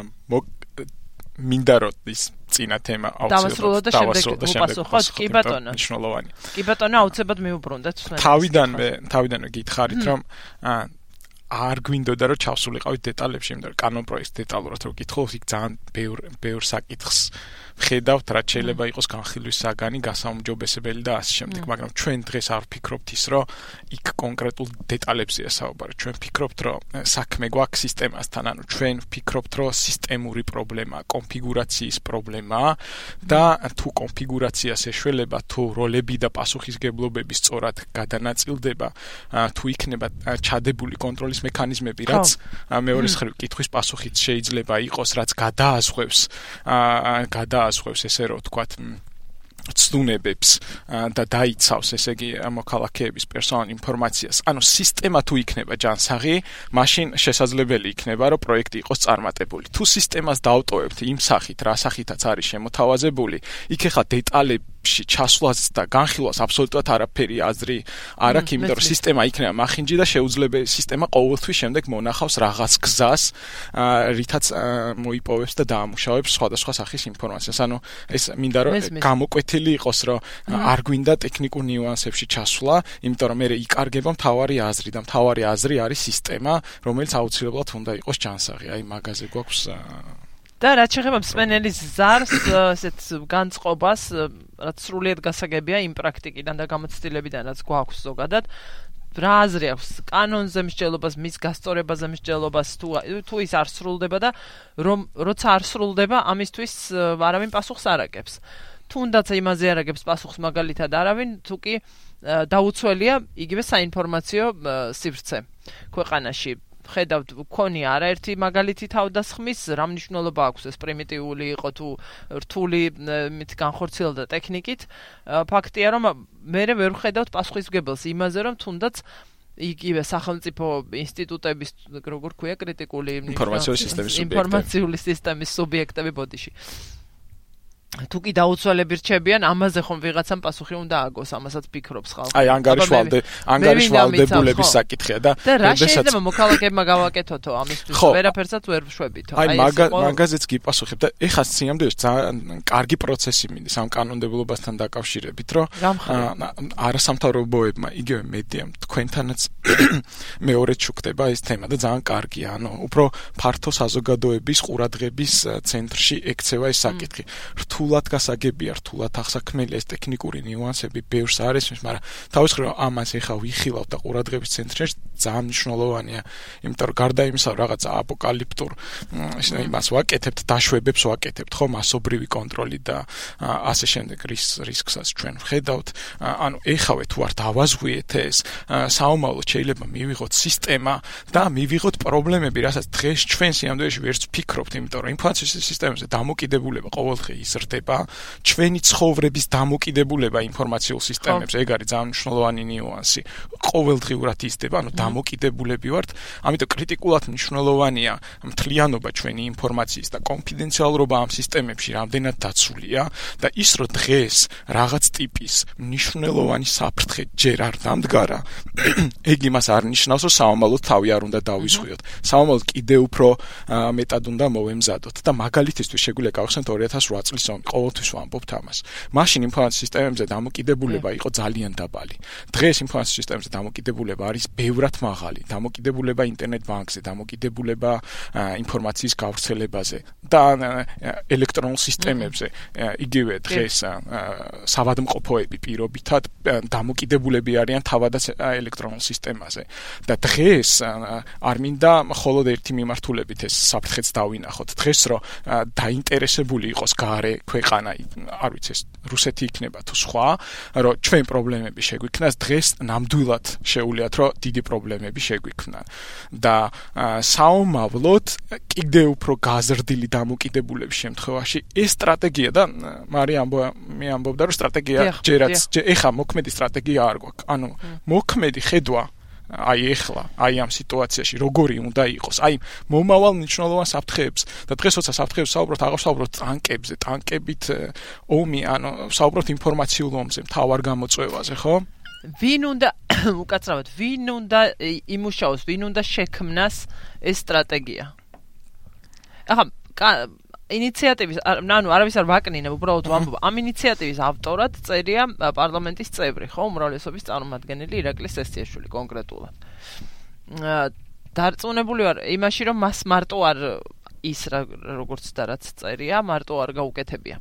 მინდა რომ ის წინა თემა აუცილებლად და შემდეგ უპასუხოთ. კი ბატონო. მნიშვნელოვანი. კი ბატონო, აუცილებლად მიუბრუნდეთ სმენელს. თავიდანვე, თავიდანვე გითხარით, რომ არ გვინდოდა რომ ჩავსულიყავით დეტალებში, იმიტომ რომ კანონ პროექტს დეტალურად რო გითხოთ, იქ ძალიან ბევრ ბევრ საკითხს ხედავთ, რაც შეიძლება იყოს განხილვის საგანი, გასაუმჯობესებელი და ასე შემდეგ, მაგრამ ჩვენ დღეს არ ვფიქრობთ ის, რომ იქ კონკრეტულ დეტალებზეა საუბარი. ჩვენ ვფიქრობთ, რომ საქმე გვაქვს სისტემასთან, ანუ ჩვენ ვფიქრობთ, რომ სისტემური პრობლემა, კონფიგურაციის პრობლემაა და თუ კონფიგურაციას ეშველება, თუ როლები და პასუხისგებლობები სწორად გადანაწილდება, თუ იქნება ჩადებული კონტროლის მექანიზმები, რაც მეორე მხრივ კითხვის პასუხიც შეიძლება იყოს, რაც გადააზღვევს გადა ასხევს ესე რომ თქვათ ცდუნებებს და დაიცავს ესე იგი მოქალაქეების პერსონალურ ინფორმაციას. ანუ სისტემა თუ იქნება ჯანსაღი, მაშინ შესაძლებელი იქნება რომ პროექტი იყოს წარმატებული. თუ სისტემას დავტოვებთ იმ სახით, რა სახითაც არის შემოთავაზებული, იქ ახლა დეტალებში ჩასვლას და განხილვას აბსოლუტურად არაფერი აზრი არ აქვს, იმიტომ რომ სისტემა იქნება მახინჯი და შეუძლებელი სისტემა ყოველთვის შემდეგ მონახავს რაღაც გზას, რითაც მოიპოვებს და დაამუშავებს სხვადასხვა სახის ინფორმაციას. ანუ ეს მინდა რომ გამოკვეთილი იყოს, რომ არ გვინდა ტექნიკურ ნიუანსებში ჩასვლა, იმიტომ რომ მე იკარგება მთავარი აზრი და მთავარი აზრი არის სისტემა, რომელიც აუცილებლად უნდა იყოს ჯანსაღი. აი მაგაზე გვაქვს და რაც შეეხება მსმენელის ზარს, ესეთ განწყობას, რაც სრულიად გასაგებია იმ პრაქტიკიდან და გამოცდილებიდან, რაც გვაქვს ზოგადად, რა აზრი აქვს კანონზე მსჯელობას, მის გასწორებაზე მსჯელობას, თუ თუ ის არ სრულდება და რომ როცა არ სრულდება, ამისთვის არავინ პასუხს არ აკეთებს. თუნდაც იმაზე არ აკეთებს პასუხს მაგალითად არავინ, თუ კი დაუცველია იგივე საინფორმაციო სივრცე ქვეყანაში. ხედავთ გქონია არაერთი მაგალითი თავდასხმის რა მნიშვნელობა აქვს ეს პრიმიტიული იყო თუ რთული მით განხორციელდა ტექნიკით ფაქტია რომ მე ვერ ვხედავთ პასუხისმგებელს იმაზე რომ თუნდაც იგივე სახელმწიფო ინსტიტუტების როგორ ქვია კრიტიკული ინფორმაციული სისტემის სუბიექტები ინფორმაციული სისტემის სუბიექტები ბოდიში თუ კი დაუცველები რჩებიან, ამაზე ხომ ვიღაცამ პასუხი უნდა აგოს, ამასაც ფიქრობს ხალხი. აი, ანგარიშვალდე, ანგარიშვალდებულების საკითხია და და რა შეიძლება მოქალაქეებმა გავაკეთოთო ამისთვის? ვერაფერსაც ვერ ვშვებითო. აი, მაგაზეც გიპასუხებ და ეხლა სიამდვილეში ძალიან კარგი პროცესი მინდის ამ კანონმდებლობასთან დაკავშირებით, რომ არასამთავრობოებმა, იგივე მედიამ თქვენთანაც მეორედ შუქდება ეს თემა და ძალიან კარგია, ანუ უფრო ფართო საზოგადოების ყურადღების ცენტრში ექცევა ეს საკითხი. რთულად გასაგებია, რთულად ახსაქმელია ეს ტექნიკური ნიუანსები, ბევრს არ ესმის, მაგრამ თავის მხრივ ამას ეხა ვიხილავ და ყურადღების ცენტრში ძალიან მნიშვნელოვანია, იმიტომ რომ გარდა იმისა, რომ რაღაცა აპოკალიფტურ იმას ვაკეთებთ, დაშვებებს ვაკეთებთ, ხო, მასობრივი კონტროლი და ასე შემდეგ რისკსაც ჩვენ ვხედავთ. ანუ ეხავე თუ არ დავაზღვიეთ ეს, საომავლოდ შეიძლება მივიღოთ სისტემა და მივიღოთ პრობლემები, რასაც დღეს ჩვენ სიამდვილეში ვერც ვფიქრობთ, იმიტომ რომ ინფორმაციის სისტემებზე დამოკიდებულება ყოველდღე იზრდება, ჩვენი ცხოვრების დამოკიდებულება ინფორმაციულ სისტემებზე, ეგ არის ძალიან მნიშვნელოვანი ნიუანსი. ყოველდღიურად იზრდება, ანუ დამოკიდებულები ვართ, ამიტომ კრიტიკულად მნიშვნელოვანია მთლიანობა ჩვენი ინფორმაციის და კონფიდენციალურობა ამ სისტემებში რამდენად დაცულია და ის რომ დღეს რაღაც ტიპის მნიშვნელოვანი საფრთხე ჯერ არ დამდგარა, ეგ იმას არ ნიშნავს, რომ საომალოდ თავი არ უნდა დავისხვიოთ. საომალოდ კიდევ უფრო მეტად უნდა მოვემზადოთ და მაგალითისთვის შეგვიძლია გავხსენოთ ორი ათას ოთხ წლის ომი, ყოველთვის ვამბობთ ამას. მაშინ ინფორმაციის სისტემებზე დამოკიდებულება იყო ძალიან დაბალი. დღეს ინფორმაციის სისტემებზე დამოკიდებულება არის ბევრად მაღალი. დამოკიდებულება ინტერნეტ ბანკზე, დამოკიდებულება ინფორმაციის გავრცელებაზე და ელექტრონულ სისტემებზე. იგივე დღეს სავადმყოფოები პირობითად დამოკიდებულები არიან თავადაც ელექტრონულ სისტემაზე. და დღეს არ მინდა მხოლოდ ერთი მიმართულებით ეს საფრთხეც დავინახოთ. დღეს რომ დაინტერესებული იყოს გარე ქვეყანა, არ ვიცი ეს რუსეთი იქნება თუ სხვა, რომ ჩვენ პრობლემები შეგვიქმნას, დღეს ნამდვილად შეუძლიათ რომ დიდი პრობლემები შეგვიქმნან. და საომავლოდ კიდევ უფრო გაზრდილი დამოკიდებულების შემთხვევაში ეს სტრატეგია და მარიამ მე ამბობდა რომ სტრატეგია ჯერაც ეხა მოქმედი სტრატეგია არ გვაქვს. ანუ მოქმედი ხედვა აი ეხლა, აი ამ სიტუაციაში როგორი უნდა იყოს. აი მომავალ მნიშვნელოვან საფრთხეებს და დღეს როცა საფრთხეებს საუბრობთ, აღავსაუბროთ ტანკებზე, ტანკებით ომი, ანუ საუბრობთ ინფორმაციულ ომზე, მთავარ გამოწვევაზე, ხო? ვინ უნდა უკაცრავად, ვინ უნდა იმუშაოს, ვინ უნდა შექმნას ეს სტრატეგია? ახლა ინიციატივის, ანუ არავის არ ვაკნინებ, უბრალოდ ვამბობ, ამ ინიციატივის ავტორად წერია პარლამენტის წევრი, ხო, უმრავლესობის წარმომადგენელი ირაკლი სესიაშვილი კონკრეტულად. დარწმუნებული ვარ იმაში, რომ მას მარტო არ ის როგორც და რაც წერია, მარტო არ გაუკეთებია.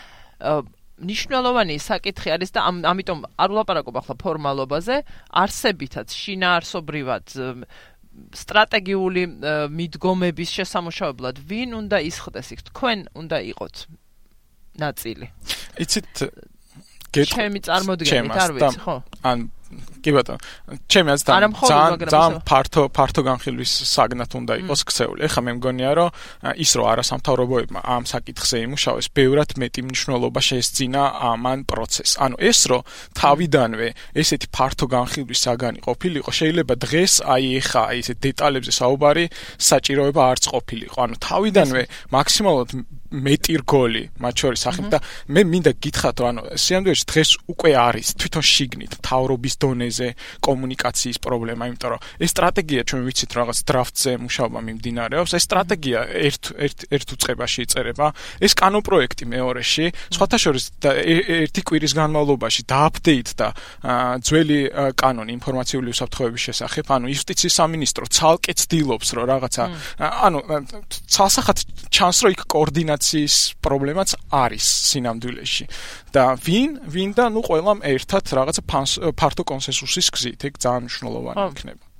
ნიშნულოვანი საკითხი არის და ამიტომ არ ვლაპარაკობ ახლა ფორმალობაზე, არსებითაც, შინაარსობრივად სტრატეგიული მიდგომების შესამუშავებლად ვინ უნდა ისხდეს იქ? თქვენ უნდა იყოთ ნაწილი. იცით, ჩემი წარმოდგენით არ ვიცი, ხო? ან კი ბატონო, ჩემი აზრით ძალიან ფართო ფართო განხილვის საგნად უნდა იყოს ქცეული. ეხლა მე მგონია, რომ ის რომ არასამთავრობოებმა ამ საკითხზე იმუშავეს, ბევრად მეტი მნიშვნელობა შეესწინა ამან პროცესს. ანუ ეს რომ თავიდანვე ესეთი ფართო განხილვის საგანი ყოფილიყო, შეიძლება დღეს აი ეხა აი ესე დეტალებზე საუბარი საჭიროება არც ყოფილიყო. ანუ თავიდანვე მაქსიმალურად მეტი რგოლი მათ შორის ახებ და მე მინდა გითხრათ, რომ ანუ სიამდვილეში დღეს უკვე არის თვითონ შიგნით მთავრობის დონეზე კომუნიკაციის პრობლემა, იმიტომ რომ ეს სტრატეგია ჩვენ ვიცით რაღაც დრაფტზე მუშაობა მიმდინარეობს, ეს სტრატეგია ერთ ერთ ერთ უწყებაში იწერება, ეს კანონპროექტი მეორეში, სხვათა შორის ერთი კვირის განმავლობაში დააპდეიტდა ძველი კანონი ინფორმაციული უსაფრთხოების შესახებ, ანუ იუსტიციის სამინისტრო ცალკე ცდილობს, რომ რაღაცა, ანუ ცალსახად ჩანს, რომ იქ კოორდინაციის პრობლემაც არის სინამდვილეში. და ვინ, ვინ და ნუ ყველამ ერთად რაღაცა ფართო კონსენსუსის გზით, ეგ ძალიან მნიშვნელოვანი იქნება.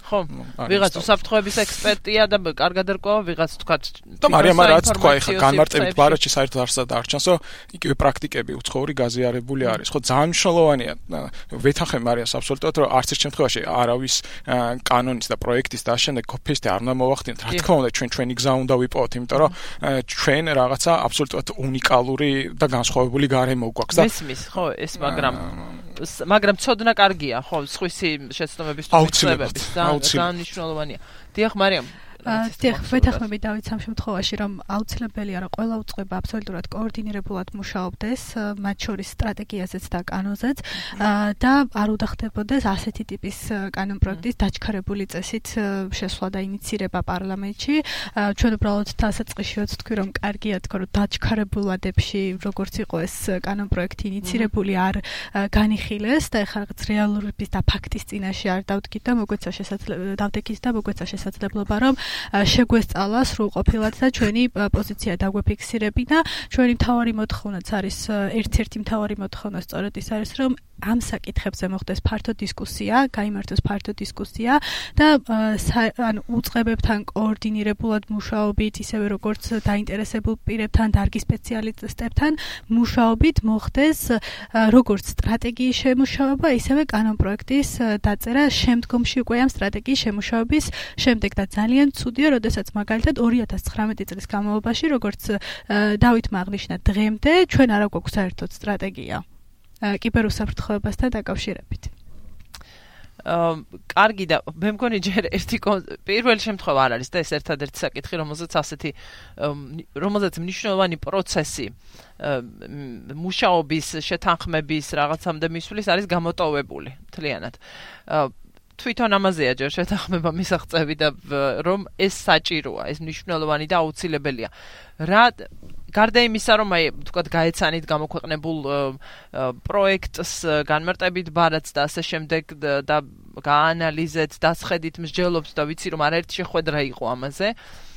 ხო, ვიღაც უსაფრთხოების ექსპერტია და კარგად ერკვევა, ვიღაც თქვა და მარიამ რაც თქვა ეხა განმარტებით ბარათში საერთოდ არსად არ ჩანსო, იგივე პრაქტიკები უცხოური გაზიარებული არის. ხო, ძალიან მნიშვნელოვანია. ვეთანხმე მარიამს აბსოლუტურად, რომ არც ერთ შემთხვევაში არავის კანონის და პროექტის და შემდეგ copy-paste არ უნდა მოვახდინოთ. რა თქმა უნდა, ჩვენ ჩვენი გზა უნდა ვიპოვოთ, იმიტომ რომ ჩვენ რაღაცა აბსოლუტურად უნიკალური და განსხვავებული გარემო გვაქვს და მისმის, ხო, ეს მაგრამ მაგრამ ცოდნა კარგია, ხო, სხვისი შეცდომების თუ მიღწევების და განმნიშვნელოვანია. დიახ, მარიამ. დიახ, ვეთანხმები დავით ამ შემთხვევაში, რომ აუცილებელია, რომ ყველა უწყება აბსოლუტურად კოორდინირებულად მუშაობდეს, მათ შორის სტრატეგიაზეც და კანონზეც და არ უნდა ხდებოდეს ასეთი ტიპის კანონ პროექტის დაჩქარებული წესით შესვლა და ინიცირება პარლამენტში. ჩვენ უბრალოდ დასაწყისშივეც თქვი, რომ კარგია თქო, რომ დაჩქარებულ ვადებში, როგორც იყო ეს კანონ პროექტი ინიცირებული, არ განიხილეს და ეხლა რაღაც რეალურობის და ფაქტის წინაშე არ დავდგით და მოგვეცა შესაძლებლობა დავდექით და მოგვეცა შესაძლებლობა, რომ შეგვესწალა სრულყოფილად და ჩვენი პოზიცია დაგვეფიქსირებინა. ჩვენი მთავარი მოთხოვნაც არის ერთ-ერთი მთავარი მოთხოვნა სწორედ ის არის, რომ ამ საკითხებზე მოხდეს ფართო დისკუსია, გაიმართოს ფართო დისკუსია და ანუ უწყებებთან კოორდინირებულად მუშაობით, ისევე როგორც დაინტერესებულ პირებთან, დარგის სპეციალისტებთან მუშაობით მოხდეს როგორც სტრატეგიის შემუშავება, ისევე კანონ პროექტის დაწერა შემდგომში უკვე ამ სტრატეგიის შემუშავების შემდეგ და ძალიან ცუდია, როდესაც მაგალითად ორი ათას ცხრამეტი წლის განმავლობაში, როგორც დავითმა აღნიშნა დღემდე, ჩვენ არ გვაქვს საერთოდ სტრატეგია კიბერუსაფრთხოებასთან დაკავშირებით. აა კარგი და მე მგონი ჯერ ერთი პირველი შემთხვევა არ არის და ეს ერთადერთი საკითხი, რომელზეც ასეთი რომელზეც მნიშვნელოვანი პროცესი მუშაობის, შეთანხმების რაღაცამდე მისვლის არის გამოტოვებული მთლიანად. თვითონ ამაზეა ჯერ შეთანხმება მისაღწევი და რომ ეს საჭიროა, ეს მნიშვნელოვანი და აუცილებელია. რა გარდა იმისა, რომ აი თქვათ გაეცანით გამოქვეყნებულ პროექტს, განმარტებით ბარათს და ასე შემდეგ და გაანალიზეთ, დასხედით, მსჯელობთ და ვიცი რომ არაერთი შეხვედრა იყო ამაზე.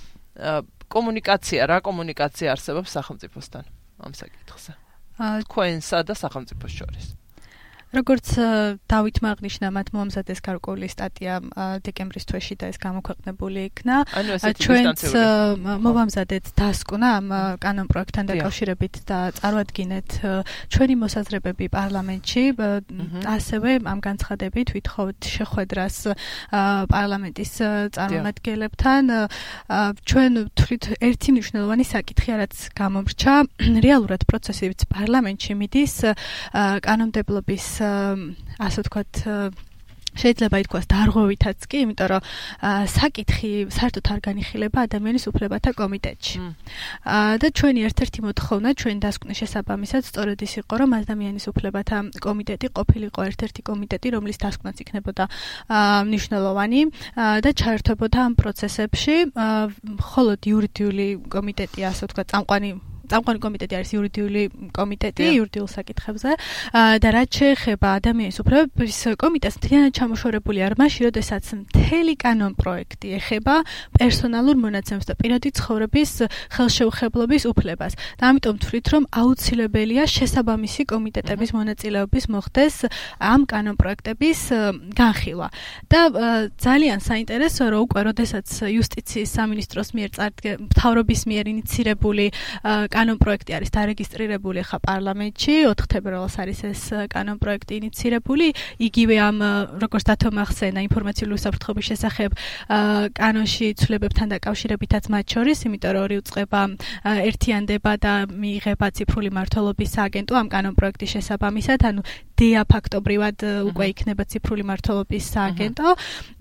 კომუნიკაცია, რა კომუნიკაცია არსებობს სახელმწიფოსთან ამ საკითხზე? თქვენსა და სახელმწიფოს შორის. როგორც დავითმა აღნიშნა, მათ მოამზადეს გარკვეული სტატია დეკემბრის თვეში და ეს გამოქვეყნებული იქნა. ჩვენც მოვამზადეთ დასკვნა ამ კანონ პროექტთან დაკავშირებით და წარვადგინეთ ჩვენი მოსაზრებები პარლამენტში, ასევე ამ განცხადებით ვითხოვთ შეხვედრას პარლამენტის წარმომადგენლებთან. ჩვენ თვლით ერთი მნიშვნელოვანი საკითხი რაც გამომრჩა, რეალურად პროცესიც პარლამენტში მიდის კანონმდებლობის ასე ვთქვათ შეიძლება ითქვას დარღვევითაც კი, იმიტომ რომ საკითხი საერთოდ არ განიხილება ადამიანის უფლებათა კომიტეტში. და ჩვენი ერთ-ერთი მოთხოვნა, ჩვენი დასკვნის შესაბამისად სწორედ ის იყო, რომ ადამიანის უფლებათა კომიტეტი ყოფილიყო ერთ-ერთი კომიტეტი, რომლის დასკვნაც იქნებოდა მნიშვნელოვანი და ჩაერთვებოდა ამ პროცესებში, მხოლოდ იურიდიული კომიტეტი, ასე ვთქვათ, წამყვანი წამყვანი კომიტეტი არის იურიდიული კომიტეტი იურიდიულ საკითხებზე და რაც შეეხება ადამიანის უფლებების კომიტეტს მთლიანად ჩამოშორებული არ მასში, როდესაც მთელი კანონ პროექტი ეხება პერსონალურ მონაცემს და პირადი ცხოვრების ხელშეუხებლობის უფლებას. და ამიტომ ვთვლით, რომ აუცილებელია შესაბამისი კომიტეტების მონაწილეობის მოხდეს ამ კანონ პროექტების განხილვა. და ძალიან საინტერესო, რომ უკვე როდესაც იუსტიციის სამინისტროს მიერ მთავრობის მიერ ინიცირებული კანონ პროექტი არის დარეგისტრირებული ხა პარლამენტში, ოთხ თებერვალს არის ეს კანონ პროექტი ინიცირებული, იგივე ამ როგორც დათომ ახსენა ინფორმაციული უსაფრთხოების შესახებ კანონში ცვლილებებთან დაკავშირებითაც მათ შორის, იმიტომ რომ ორი უწყება ერთიანდება და მიიღება ციფრული მმართველობის სააგენტო ამ კანონ პროექტის შესაბამისად, ანუ დეა ფაქტობრივად უკვე იქნება ციფრული მმართველობის სააგენტო,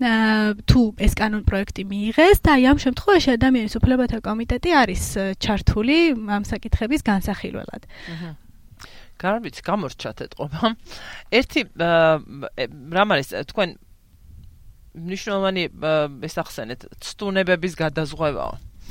თუ ეს კანონ პროექტი მიიღეს და აი ამ შემთხვევაში ადამიანის უფლებათა კომიტეტი არის ჩართული ამ საკითხების განსახილველად. გარბიც გამორჩათ ეთყობა. ერთი რამ არის თქვენ მნიშვნელოვანი ეს ახსენეთ ცდუნებების გადაზღვევაა.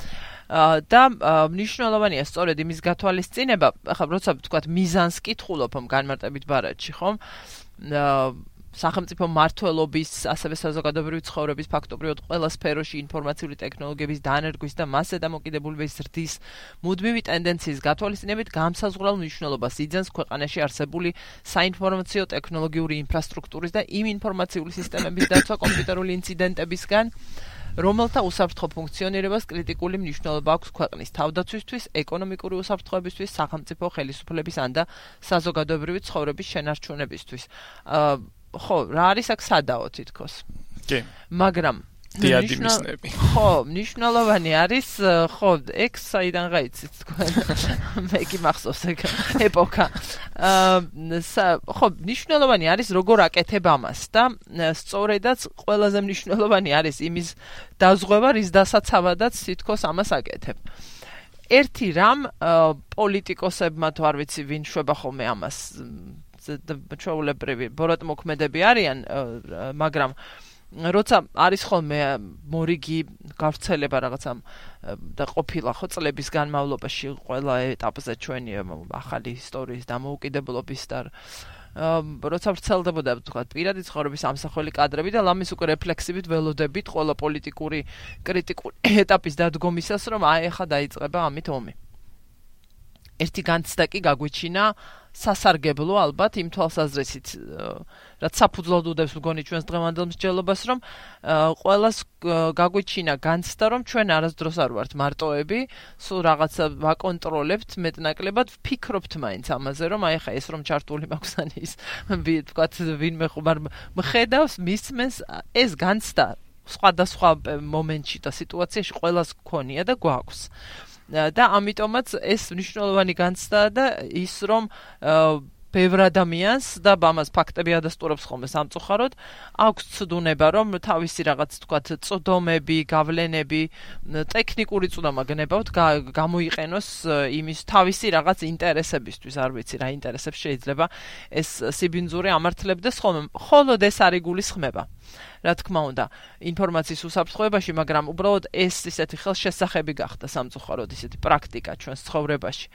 და მნიშვნელოვანია სწორედ იმის გათვალისწინება, ახლა როცა ვთქვათ მიზანს კითხულობ ამ განმარტებით ბარათში, ხომ? სახელმწიფო მმართველობის, ასევე საზოგადოებრივი ცხოვრების ფაქტობრივად ყველა სფეროში ინფორმაციული ტექნოლოგიების დანერგვის და მასზე დამოკიდებულების ზრდის მუდმივი ტენდენციის გათვალისწინებით გამსაზღვრელ მნიშვნელობას იძენს ქვეყანაში არსებული საინფორმაციო ტექნოლოგიური ინფრასტრუქტურის და იმ ინფორმაციული სისტემების დაცვა კომპიუტერული ინციდენტებისგან, რომელთა უსაფრთხო ფუნქციონირებას კრიტიკული მნიშვნელობა აქვს ქვეყნის თავდაცვისთვის, ეკონომიკური უსაფრთხოებისთვის, სახელმწიფო ხელისუფლების ან და საზოგადოებრივი ცხოვრების შენარჩუნებისთვის. ხო, რა არის აქ სადაო თითქოს? კი. მაგრამ დიადიმისნები. ხო, მნიშვნელოვანი არის, ხო, ეგ საიდან გაიცით თქვენ? მე კი მახსოვს ეგ ეპოქა. აა, ხო, მნიშვნელოვანი არის როგორ აკეთებ ამას და სწორედაც ყველაზე მნიშვნელოვანი არის იმის დაზღვევა, რის დასაცავადაც თითქოს ამას აკეთებ. ერთი რამ პოლიტიკოსებმა თუ არ ვიცი ვინ შვება ხოლმე ამას ჩვეულებრივი ბოროტმოქმედები არიან, მაგრამ როცა არის ხოლმე მორიგი გავრცელება რაღაცა და ყოფილა ხო წლების განმავლობაში ყველა ეტაპზე ჩვენი ახალი ისტორიის დამოუკიდებლობის და როცა ვრცელდებოდა თქვათ პირადი ცხოვრების ამსახველი კადრები და ლამის უკვე რეფლექსივით ველოდებით ყველა პოლიტიკური კრიტიკული ეტაპის დადგომისას, რომ აი ახლა დაიწყება ამით ომი. ერთი განცდა კი გაგვიჩინა სასარგებლო ალბათ იმ თვალსაზრისით, რაც საფუძვლად უდევს მგონი ჩვენს დღევანდელ მსჯელობას, რომ ყველას გაგვიჩინა განცდა, რომ ჩვენ არასდროს არ ვართ მარტოები, სულ რაღაცა ვაკონტროლებთ მეტნაკლებად, ვფიქრობთ მაინც ამაზე, რომ აი ხა ეს რომ ჩართული მაქვს ან ის ვთქვათ ვინმე ხუმარ მხედავს, მისმენს, ეს განცდა სხვადასხვა მომენტში და სიტუაციაში ყველას გქონია და გვაქვს. და ამიტომაც ეს მნიშვნელოვანი განცდა და ის რომ ბევრ ადამიანს და ამას ფაქტები ადასტურებს ხოლმე სამწუხაროდ აქვს ცდუნება რომ თავისი რაღაც თქვათ წვდომები, გავლენები, ტექნიკური წვდომა გნებავთ გამოიყენოს იმის თავისი რაღაც ინტერესებისთვის, არ ვიცი რა ინტერესებს შეიძლება ეს სიბინძური ამართლებდეს ხოლმე, მხოლოდ ეს არ იგულისხმება. რა თქმა უნდა, ინფორმაციის უსაფრთხოებაში, მაგრამ უბრალოდ ეს ისეთი ხელშესახები გახდა სამწუხაროდ ისეთი პრაქტიკა ჩვენს ცხოვრებაში.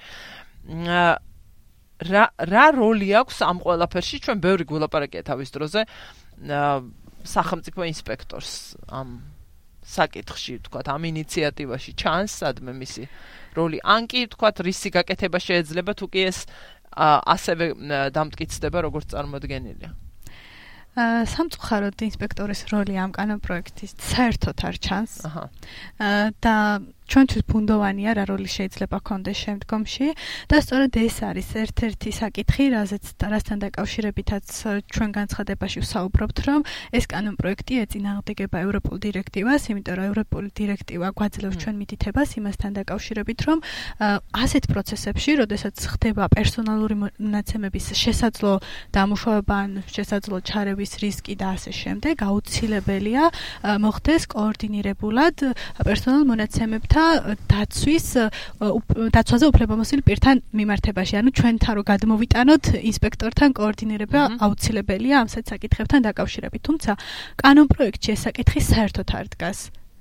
რა რა როლი აქვს ამ ყველაფერში? ჩვენ ბევრი გულაპარაკია თავის დროზე სახელმწიფო ინსპექტორს ამ საკითხში, თქვათ, ამ ინიციატივაში ჩანს სადმე მისი როლი. ან კი თქვათ, რისი გაკეთება შეიძლება თუ კი ეს ასევე დამტკიცდება როგორც წარმოდგენილია. სამწუხაროდ ინსპექტორის როლი ამ კანონპროექტის საერთოდ არ ჩანს. აჰა. და ჩვენთვის ბუნდოვანია რა როლი შეიძლება ქონდეს შემდგომში და სწორედ ეს არის ერთ-ერთი საკითხი, რაზეც რასთან დაკავშირებითაც ჩვენ განცხადებაში ვსაუბრობთ, რომ ეს კანონპროექტი ეწინააღმდეგება ევროპულ დირექტივას, იმიტომ რომ ევროპული დირექტივა გვაძლევს ჩვენ მითითებას იმასთან დაკავშირებით, რომ ასეთ პროცესებში, როდესაც ხდება პერსონალური მონაცემების შესაძლო დამუშავება ან შესაძლო ჩარევის რისკი და ასე შემდეგ, აუცილებელია მოხდეს კოორდინირებულად პერსონალურ მონაცემებთან დაცვის დაცვაზე უფლებამოსილ პირთან მიმართებაში, ანუ ჩვენთან რო გადმოვიტანოთ ინსპექტორთან კოორდინირება აუცილებელია ამ საერთ საკითხებთან დაკავშირებით, თუმცა კანონპროექტში ეს საკითხი საერთოდ არ დგას.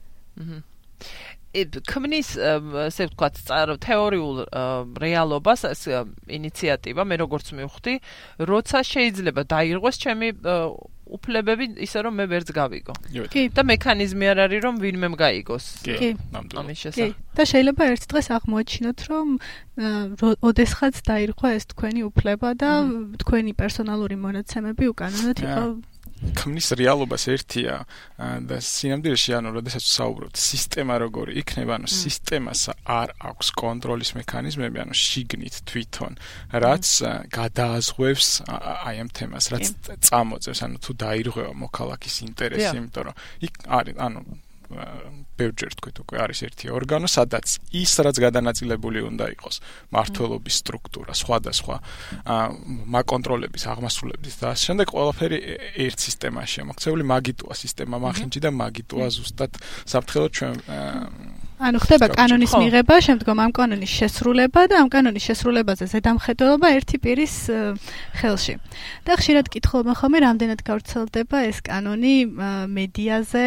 ქმნის ესე ვთქვათ თეორიულ რეალობას ეს ინიციატივა, მე როგორც მივხვდი, როცა შეიძლება დაირღვეს ჩემი უფლებები ისე რომ მე ვერც გავიგო. და მექანიზმი არ არის რომ ვინმემ გაიგოს. კი, ამის შესახებ. და შეიძლება ერთ დღეს აღმოაჩინოთ რომ ოდესღაც დაირღვა ეს თქვენი უფლება და თქვენი პერსონალური მონაცემები უკანონოდ იყო ქმნის რეალობას ერთია და სინამდვილეში ანუ როდესაც ვსაუბრობთ სისტემა როგორი იქნება, ანუ სისტემას არ აქვს კონტროლის მექანიზმები, ანუ შიგნით თვითონ, რაც გადააზღვევს აი ამ თემას, რაც წამოწევს, ანუ თუ დაირღვევა მოქალაქის ინტერესი, იმიტომ რომ იქ არის, ანუ ბევრჯერ თქვით უკვე არის ერთი ორგანო, სადაც ის რაც გადანაწილებული უნდა იყოს, მმართველობის სტრუქტურა, სხვადასხვა მაკონტროლების, აღმასრულებლის და ასე შემდეგ ყველაფერი ერთ სისტემაშია მოქცეული, მაგიტოა სისტემა მახინჯი და მაგიტოა ზუსტად საფრთხელო ჩვენ ანუ ხდება კანონის მიღება, შემდგომ ამ კანონის შესრულება და ამ კანონის შესრულებაზე ზედამხედველობა ერთი პირის ხელში. და ხშირად კითხულობენ ხოლმე, რამდენად გავრცელდება ეს კანონი მედიაზე,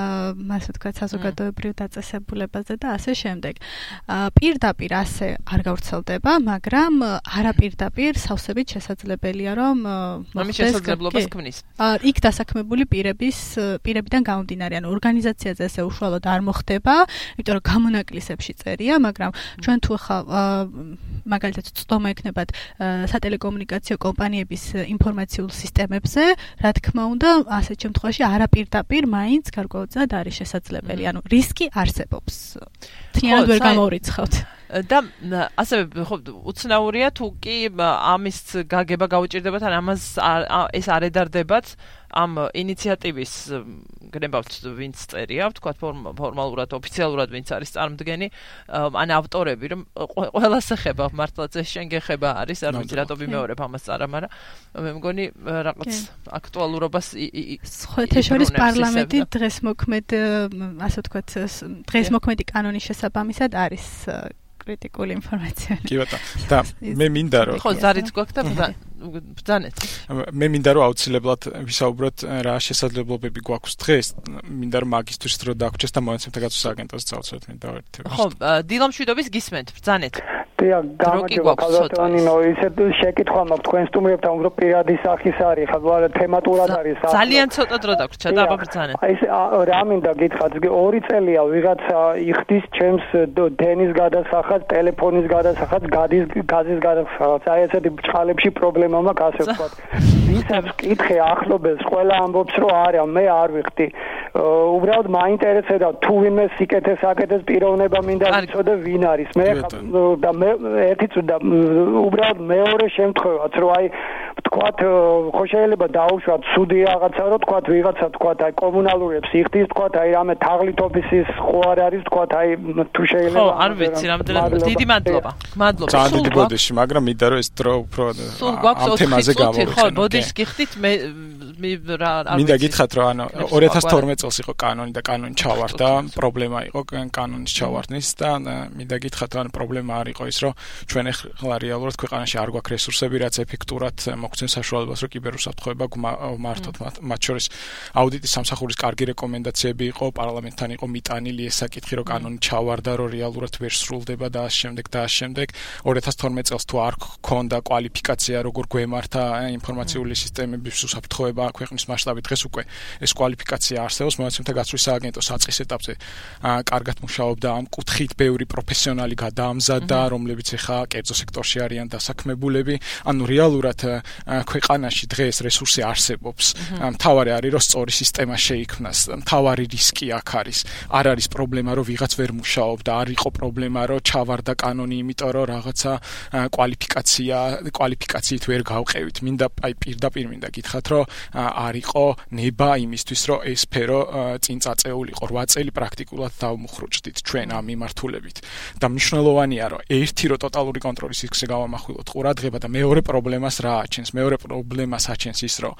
ასე ვთქვათ, საზოგადოებრივ დაწესებულებაზე და ასე შემდეგ. პირდაპირ ასე არ გავრცელდება, მაგრამ არაპირდაპირ სავსებით შესაძლებელია, რომ ამის შესაძლებლობას ქმნის. იქ დასაქმებული პირების პირებიდან გამომდინარე, ანუ ორგანიზაციაზე ესე უშუალოდ არ მოხდება, იმიტომ რომ გამონაკლისებში წერია, მაგრამ ჩვენ თუ ახლა მაგალითად წვდომა ექნებათ სატელეკომუნიკაციო კომპანიების ინფორმაციულ სისტემებზე, რა თქმა უნდა, ასეთ შემთხვევაში არაპირდაპირ მაინც გარკვეულწილად არის შესაძლებელი, ანუ რისკი არსებობს. თლიანად ვერ გამოვრიცხავთ. და ასევე ხო უცნაურია თუ კი ამის გაგება გაუჭირდებათ ან ამას ეს არ ედარდებათ ამ ინიციატივის გნებავთ ვინც წერია, ვთქვათ ფორმალურად, ოფიციალურად ვინც არის წარმდგენი, ან ავტორები, რომ ყველას ეხება, მართლაც ეს შენ გეხება არის, არ ვიცი რატო ვიმეორებ ამას წარა, მაგრამ მე მგონი რაღაც აქტუალურობას სხვათა შორის პარლამენტი დღეს მოქმედ, ასე ვთქვათ, დღეს მოქმედი კანონის შესაბამისად არის კრიტიკული ინფორმაცია. კი ბატონო. და მე მინდა რომ ხო ზარიც გვაქვს და ბრძანეთ. მე მინდა რომ აუცილებლად ვისაუბროთ რა შესაძლებლობები გვაქვს დღეს. მინდა რომ მაგისტრის დრო დაგვრჩეს და მონაცემთა გაცვლის აგენტოს წავწვეთ მე და ერთად. ხო, დილამშვიდობის გისმენთ, ბრძანეთ. დიახ, გამარჯობა ქალბატონინო, ისეთ შეკითხვა მაქვს თქვენ სტუმრებთან, უფრო პირადი სახის არის, ხალხო თემატურად არის. ძალიან ცოტა დრო დაგვრჩა და აბა ბრძანეთ. აი ეს რა მინდა გითხრათ, ორი წელია ვიღაცა იხდის ჩემს დენის გადასახადს, ტელეფონის გადასახადს, გადის გაზის გადასახადს. აი ესეთი ბჭყალებში პრობლემა მაქვს, ასე ვთქვათ. ვისაც კითხე ახლობელს, ყველა ამბობს რომ არა, მე არ ვიხდი. უბრალოდ მაინტერესებდა თუ ვინმე სიკეთეს აკეთეს პიროვნება მინდა ვიცოდე ვინ არის. მე და მე ერთი წუთი და უბრალოდ მეორე შემთხვევაც რომ აი ვთქვათ ხო შეიძლება დაუშვათ სუდი რაღაცა რომ ვთქვათ ვიღაცა ვთქვათ აი კომუნალურებს იხდის ვთქვათ აი რამე თაღლით ოფისის ხო არ არის ვთქვათ აი თუ შეიძლება ხო არ ვიცი რამდენად დიდი მადლობა მადლობა ძალიან დიდი ბოდიში მაგრამ მინდა რომ ეს დრო უფრო ამ თემაზე გავაკეთო ხო ბოდიშს გიხდით მე მინდა გითხრათ რომ ანუ ორი ათას თორმეტ წელს იყო კანონი და კანონი ჩავარდა პრობლემა იყო კანონის ჩავარდნის და მინდა გითხრათ რომ პრობლემა არ იყო ის რომ ჩვენ ახლა რეალურად ქვეყანაში არ გვაქვს რესურსები რაც ეფექტურად მოგცემს საშუალებას რომ კიბერუსაფრთხოება მართოთ მათ შორის აუდიტის სამსახურის კარგი რეკომენდაციები იყო პარლამენტთან იყო მიტანილი ეს საკითხი რომ კანონი ჩავარდა რომ რეალურად ვერ სრულდება და ამ შემდეგ და ამ შემდეგ ორი ათას თორმეტ წელს თუ არ გქონდა კვალიფიკაცია როგორ გვემართა ინფორმაციული სისტემების უსაფრთხოება ქვეყნის მასშტაბით დღეს უკვე ეს კვალიფიკაცია არსებობს მონაცემთა გაცვლის სააგენტო საწყის ეტაპზე კარგად მუშაობდა ამ კუთხით ბევრი პროფესიონალი გადაამზადდა რომლებიც ახლა კერძო სექტორში არიან დასაქმებულები ანუ რეალურად ქვეყანაში დღეს რესურსი არსებობს მთავარი არის რომ სწორი სისტემა შეიქმნას მთავარი რისკი აქ არის არ არის პრობლემა რომ ვიღაც ვერ მუშაობდა არ იყო პრობლემა რომ ჩავარდა კანონი იმიტომ რომ რაღაცა კვალიფიკაცია კვალიფიკაციით ვერ გავყევით მინდა აი პირდაპირ მინდა გითხრათ რომ არ იყო ნება იმისთვის რომ ეს სფერო წინ წაწეულიყო რვა წელი პრაქტიკულად დავმუხრუჭდით ჩვენ ამ მიმართულებით და მნიშვნელოვანია რომ ერთი რომ ტოტალური კონტროლის რისკზე გავამახვილოთ ყურადღება და მეორე პრობლემას რა აჩენს მეორე პრობლემას აჩენს ის რომ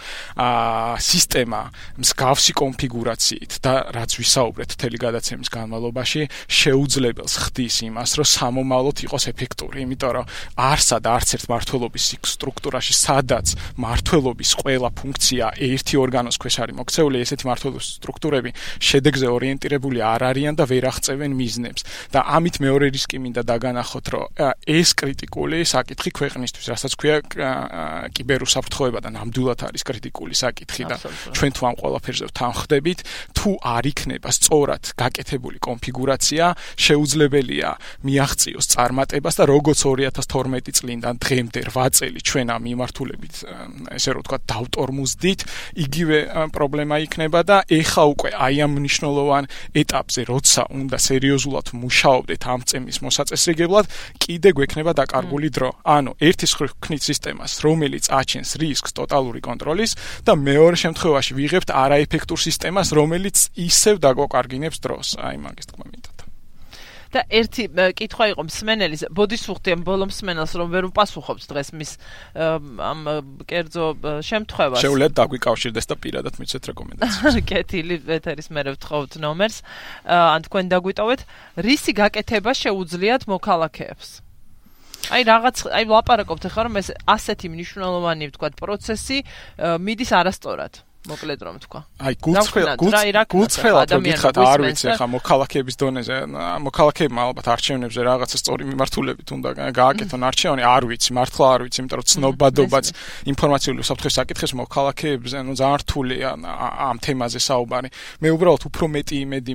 სისტემა მსგავსი კონფიგურაციით და რაც ვისაუბრეთ მთელი გადაცემის განმავლობაში შეუძლებელს ხდის იმას რომ სამომავლოდ იყოს ეფექტური იმიტომ რომ არსა და არც ერთ მართლობის სტრუქტურაში სადაც მართლობის ყველა ფუნქცია ერთი ორგანოს ქვეშ არის მოქცეული ესეთი მართლობის სტრუქტურები შედეგზე ორიენტირებული არ არიან და ვერ აღწევენ მიზნებს და ამით მეორე რისკი მინდა დაგანახოთ რომ ეს კრიტიკული საკითხი ქვეყნისთვის რასაც ქვია კიბერუსაფრთხოება და ნამდვილად არის კრიტიკული საკითხი და ჩვენ თუ ამ ყველაფერზე ვთანხმდებით თუ არ იქნება სწორად გაკეთებული კონფიგურაცია შეუძლებელია მიაღწიოს წარმატებას და როგორც ორი ათას თორმეტი წლიდან დღემდე რვა წელი ჩვენ ამ მიმართულებით ესე რომ ვთქვათ დავტორმუზდით იგივე პრობლემა იქნება და ეხა უკვე აი ამ მნიშვნელოვან ეტაპზე როცა უნდა სერიოზულად მუშაობდეთ ამ წემის მოსაწესრიგებლად კიდე გვექნება დაკარგული დრო ანუ ერთის ხნით სისტემას რომელიც აჩენს რისკს ტოტალური კონტროლის და მეორე შემთხვევაში ვიღებთ არაეფექტურ სისტემას რომელიც ისევ დაგვაკარგინებს დროს აი მაგის თქმა მინდათ და და ერთი კითხვა იყო მსმენელის, ბოდის ვუხდიან ბოლო მსმენელს, რომ ვერ უპასუხობს დღეს მის ამ კერძო შემთხვევას. შეუძლიათ დაგვიკავშირდეს და პირადად მიცეთ რეკომენდაციას. კეთილი, ეთერის მერე ვთხოვთ ნომერს, ან თქვენ დაგვიტოვეთ, რისი გაკეთება შეუძლიათ მოქალაქეებს? აი რაღაც, აი ვლაპარაკობთ ახლა რომ ეს ასეთი მნიშვნელოვანი ვთქვათ პროცესი მიდის არასწორად. მოკლედ რომ თქვა. აი გულწრფელად რომ გითხრათ, არ ვიცი ხა მოქალაქეების დონეზე, მოქალაქეებმა ალბათ არჩევნებზე რაღაცა სწორი მიმართულებით უნდა გააკეთონ არჩევანი, არ ვიცი, მართლა არ ვიცი, იმიტომ რომ ცნობადობაც ინფორმაციული უსაფრთხოების საკითხებს მოქალაქეებზე, ну ძალიან რთულია ამ თემაზე საუბარი. მე უბრალოდ უფრო მეტი იმედი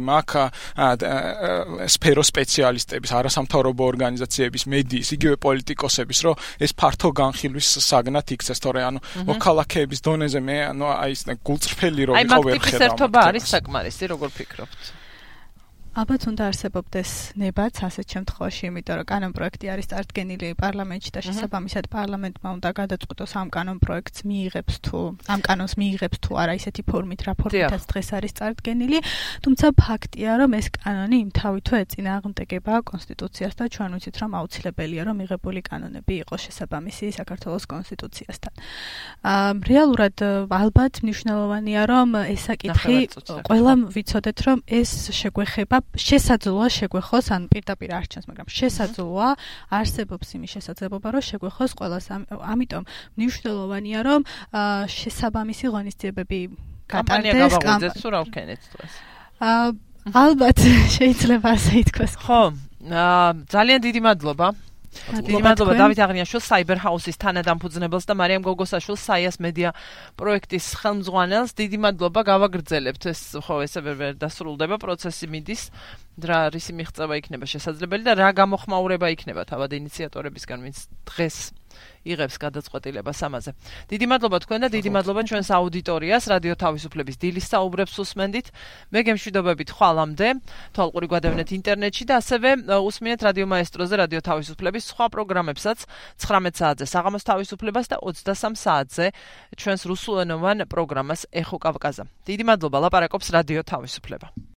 მაქვს სფეროს სპეციალისტების, არასამთავრობო ორგანიზაციების, მედიის, იგივე პოლიტიკოსების, რომ ეს ფართო განხილვის საგნად იქცეს, თორე ანუ მოქალაქეების დონეზე მე ანუ აი ეს გულწრფელი რო იყო ვერ ხედავ. აი მაგ ტიპის ერთობა არის საკმარისი, როგორ ფიქრობთ? ალბათ უნდა არსებობდეს ნებაც ასეთ შემთხვევაში, იმიტომ რომ კანონპროექტი არის წარდგენილი პარლამენტში და შესაბამისად პარლამენტმა უნდა გადაწყვიტოს ამ კანონპროექტს მიიღებს თუ ამ კანონს მიიღებს თუ არა ისეთი ფორმით, რა ფორმითაც დღეს არის წარდგენილი, თუმცა ფაქტია, რომ ეს კანონი იმთავითო ეწინააღმდეგება კონსტიტუციას და ჩვენ ვიცით, რომ აუცილებელია, რომ მიღებული კანონები იყოს შესაბამისი საქართველოს კონსტიტუციასთან. რეალურად ალბათ მნიშვნელოვანია, რომ ეს საკითხი ყველამ ვიცოდეთ, რომ ეს შეგვეხება შესაძლოა შეგვეხოს ან პირდაპირ არჩევანს, მაგრამ შესაძლოა არსებობს იმის შესაძლებლობა, რომ შეგვეხოს ყველას. ამიტომ მნიშვნელოვანია, რომ შესაბამისი ღონისძიებები გატარდეს. კამპანია თუ რა ვქენეთ დღეს? ალბათ შეიძლება ასე ითქვას. ხო, ძალიან დიდი მადლობა. დიდი მადლობა დავით აღნიაშვილს, Cyber House-ის თანადამფუძნებელს და მარიამ გოგოსაშვილს, საიას მედია პროექტის ხელმძღვანელს. დიდი მადლობა, გავაგრძელებთ ეს, ხო, ესე ვერ დასრულდება პროცესი მიდის, რა რისი მიღწევა იქნება შესაძლებელი და რა გამოხმაურება იქნება თავად ინიციატორებისგან, ვინც დღეს იღებს გადაწყვეტილებას ამაზე. დიდი მადლობა თქვენ და დიდი მადლობა ჩვენს აუდიტორიას, რადიო თავისუფლების დილის საუბრებს უსმენდით. მე გემშვიდობებით ხვალამდე, თვალყური გვადევნეთ ინტერნეტში და ასევე უსმინეთ რადიო მაესტროზე, რადიო თავისუფლების სხვა პროგრამებსაც ცხრამეტ საათზე საღამოს თავისუფლებას და ოცდასამ საათზე ჩვენს რუსულენოვან პროგრამას ეხო კავკაზა. დიდი მადლობა, ლაპარაკობს რადიო თავისუფლება.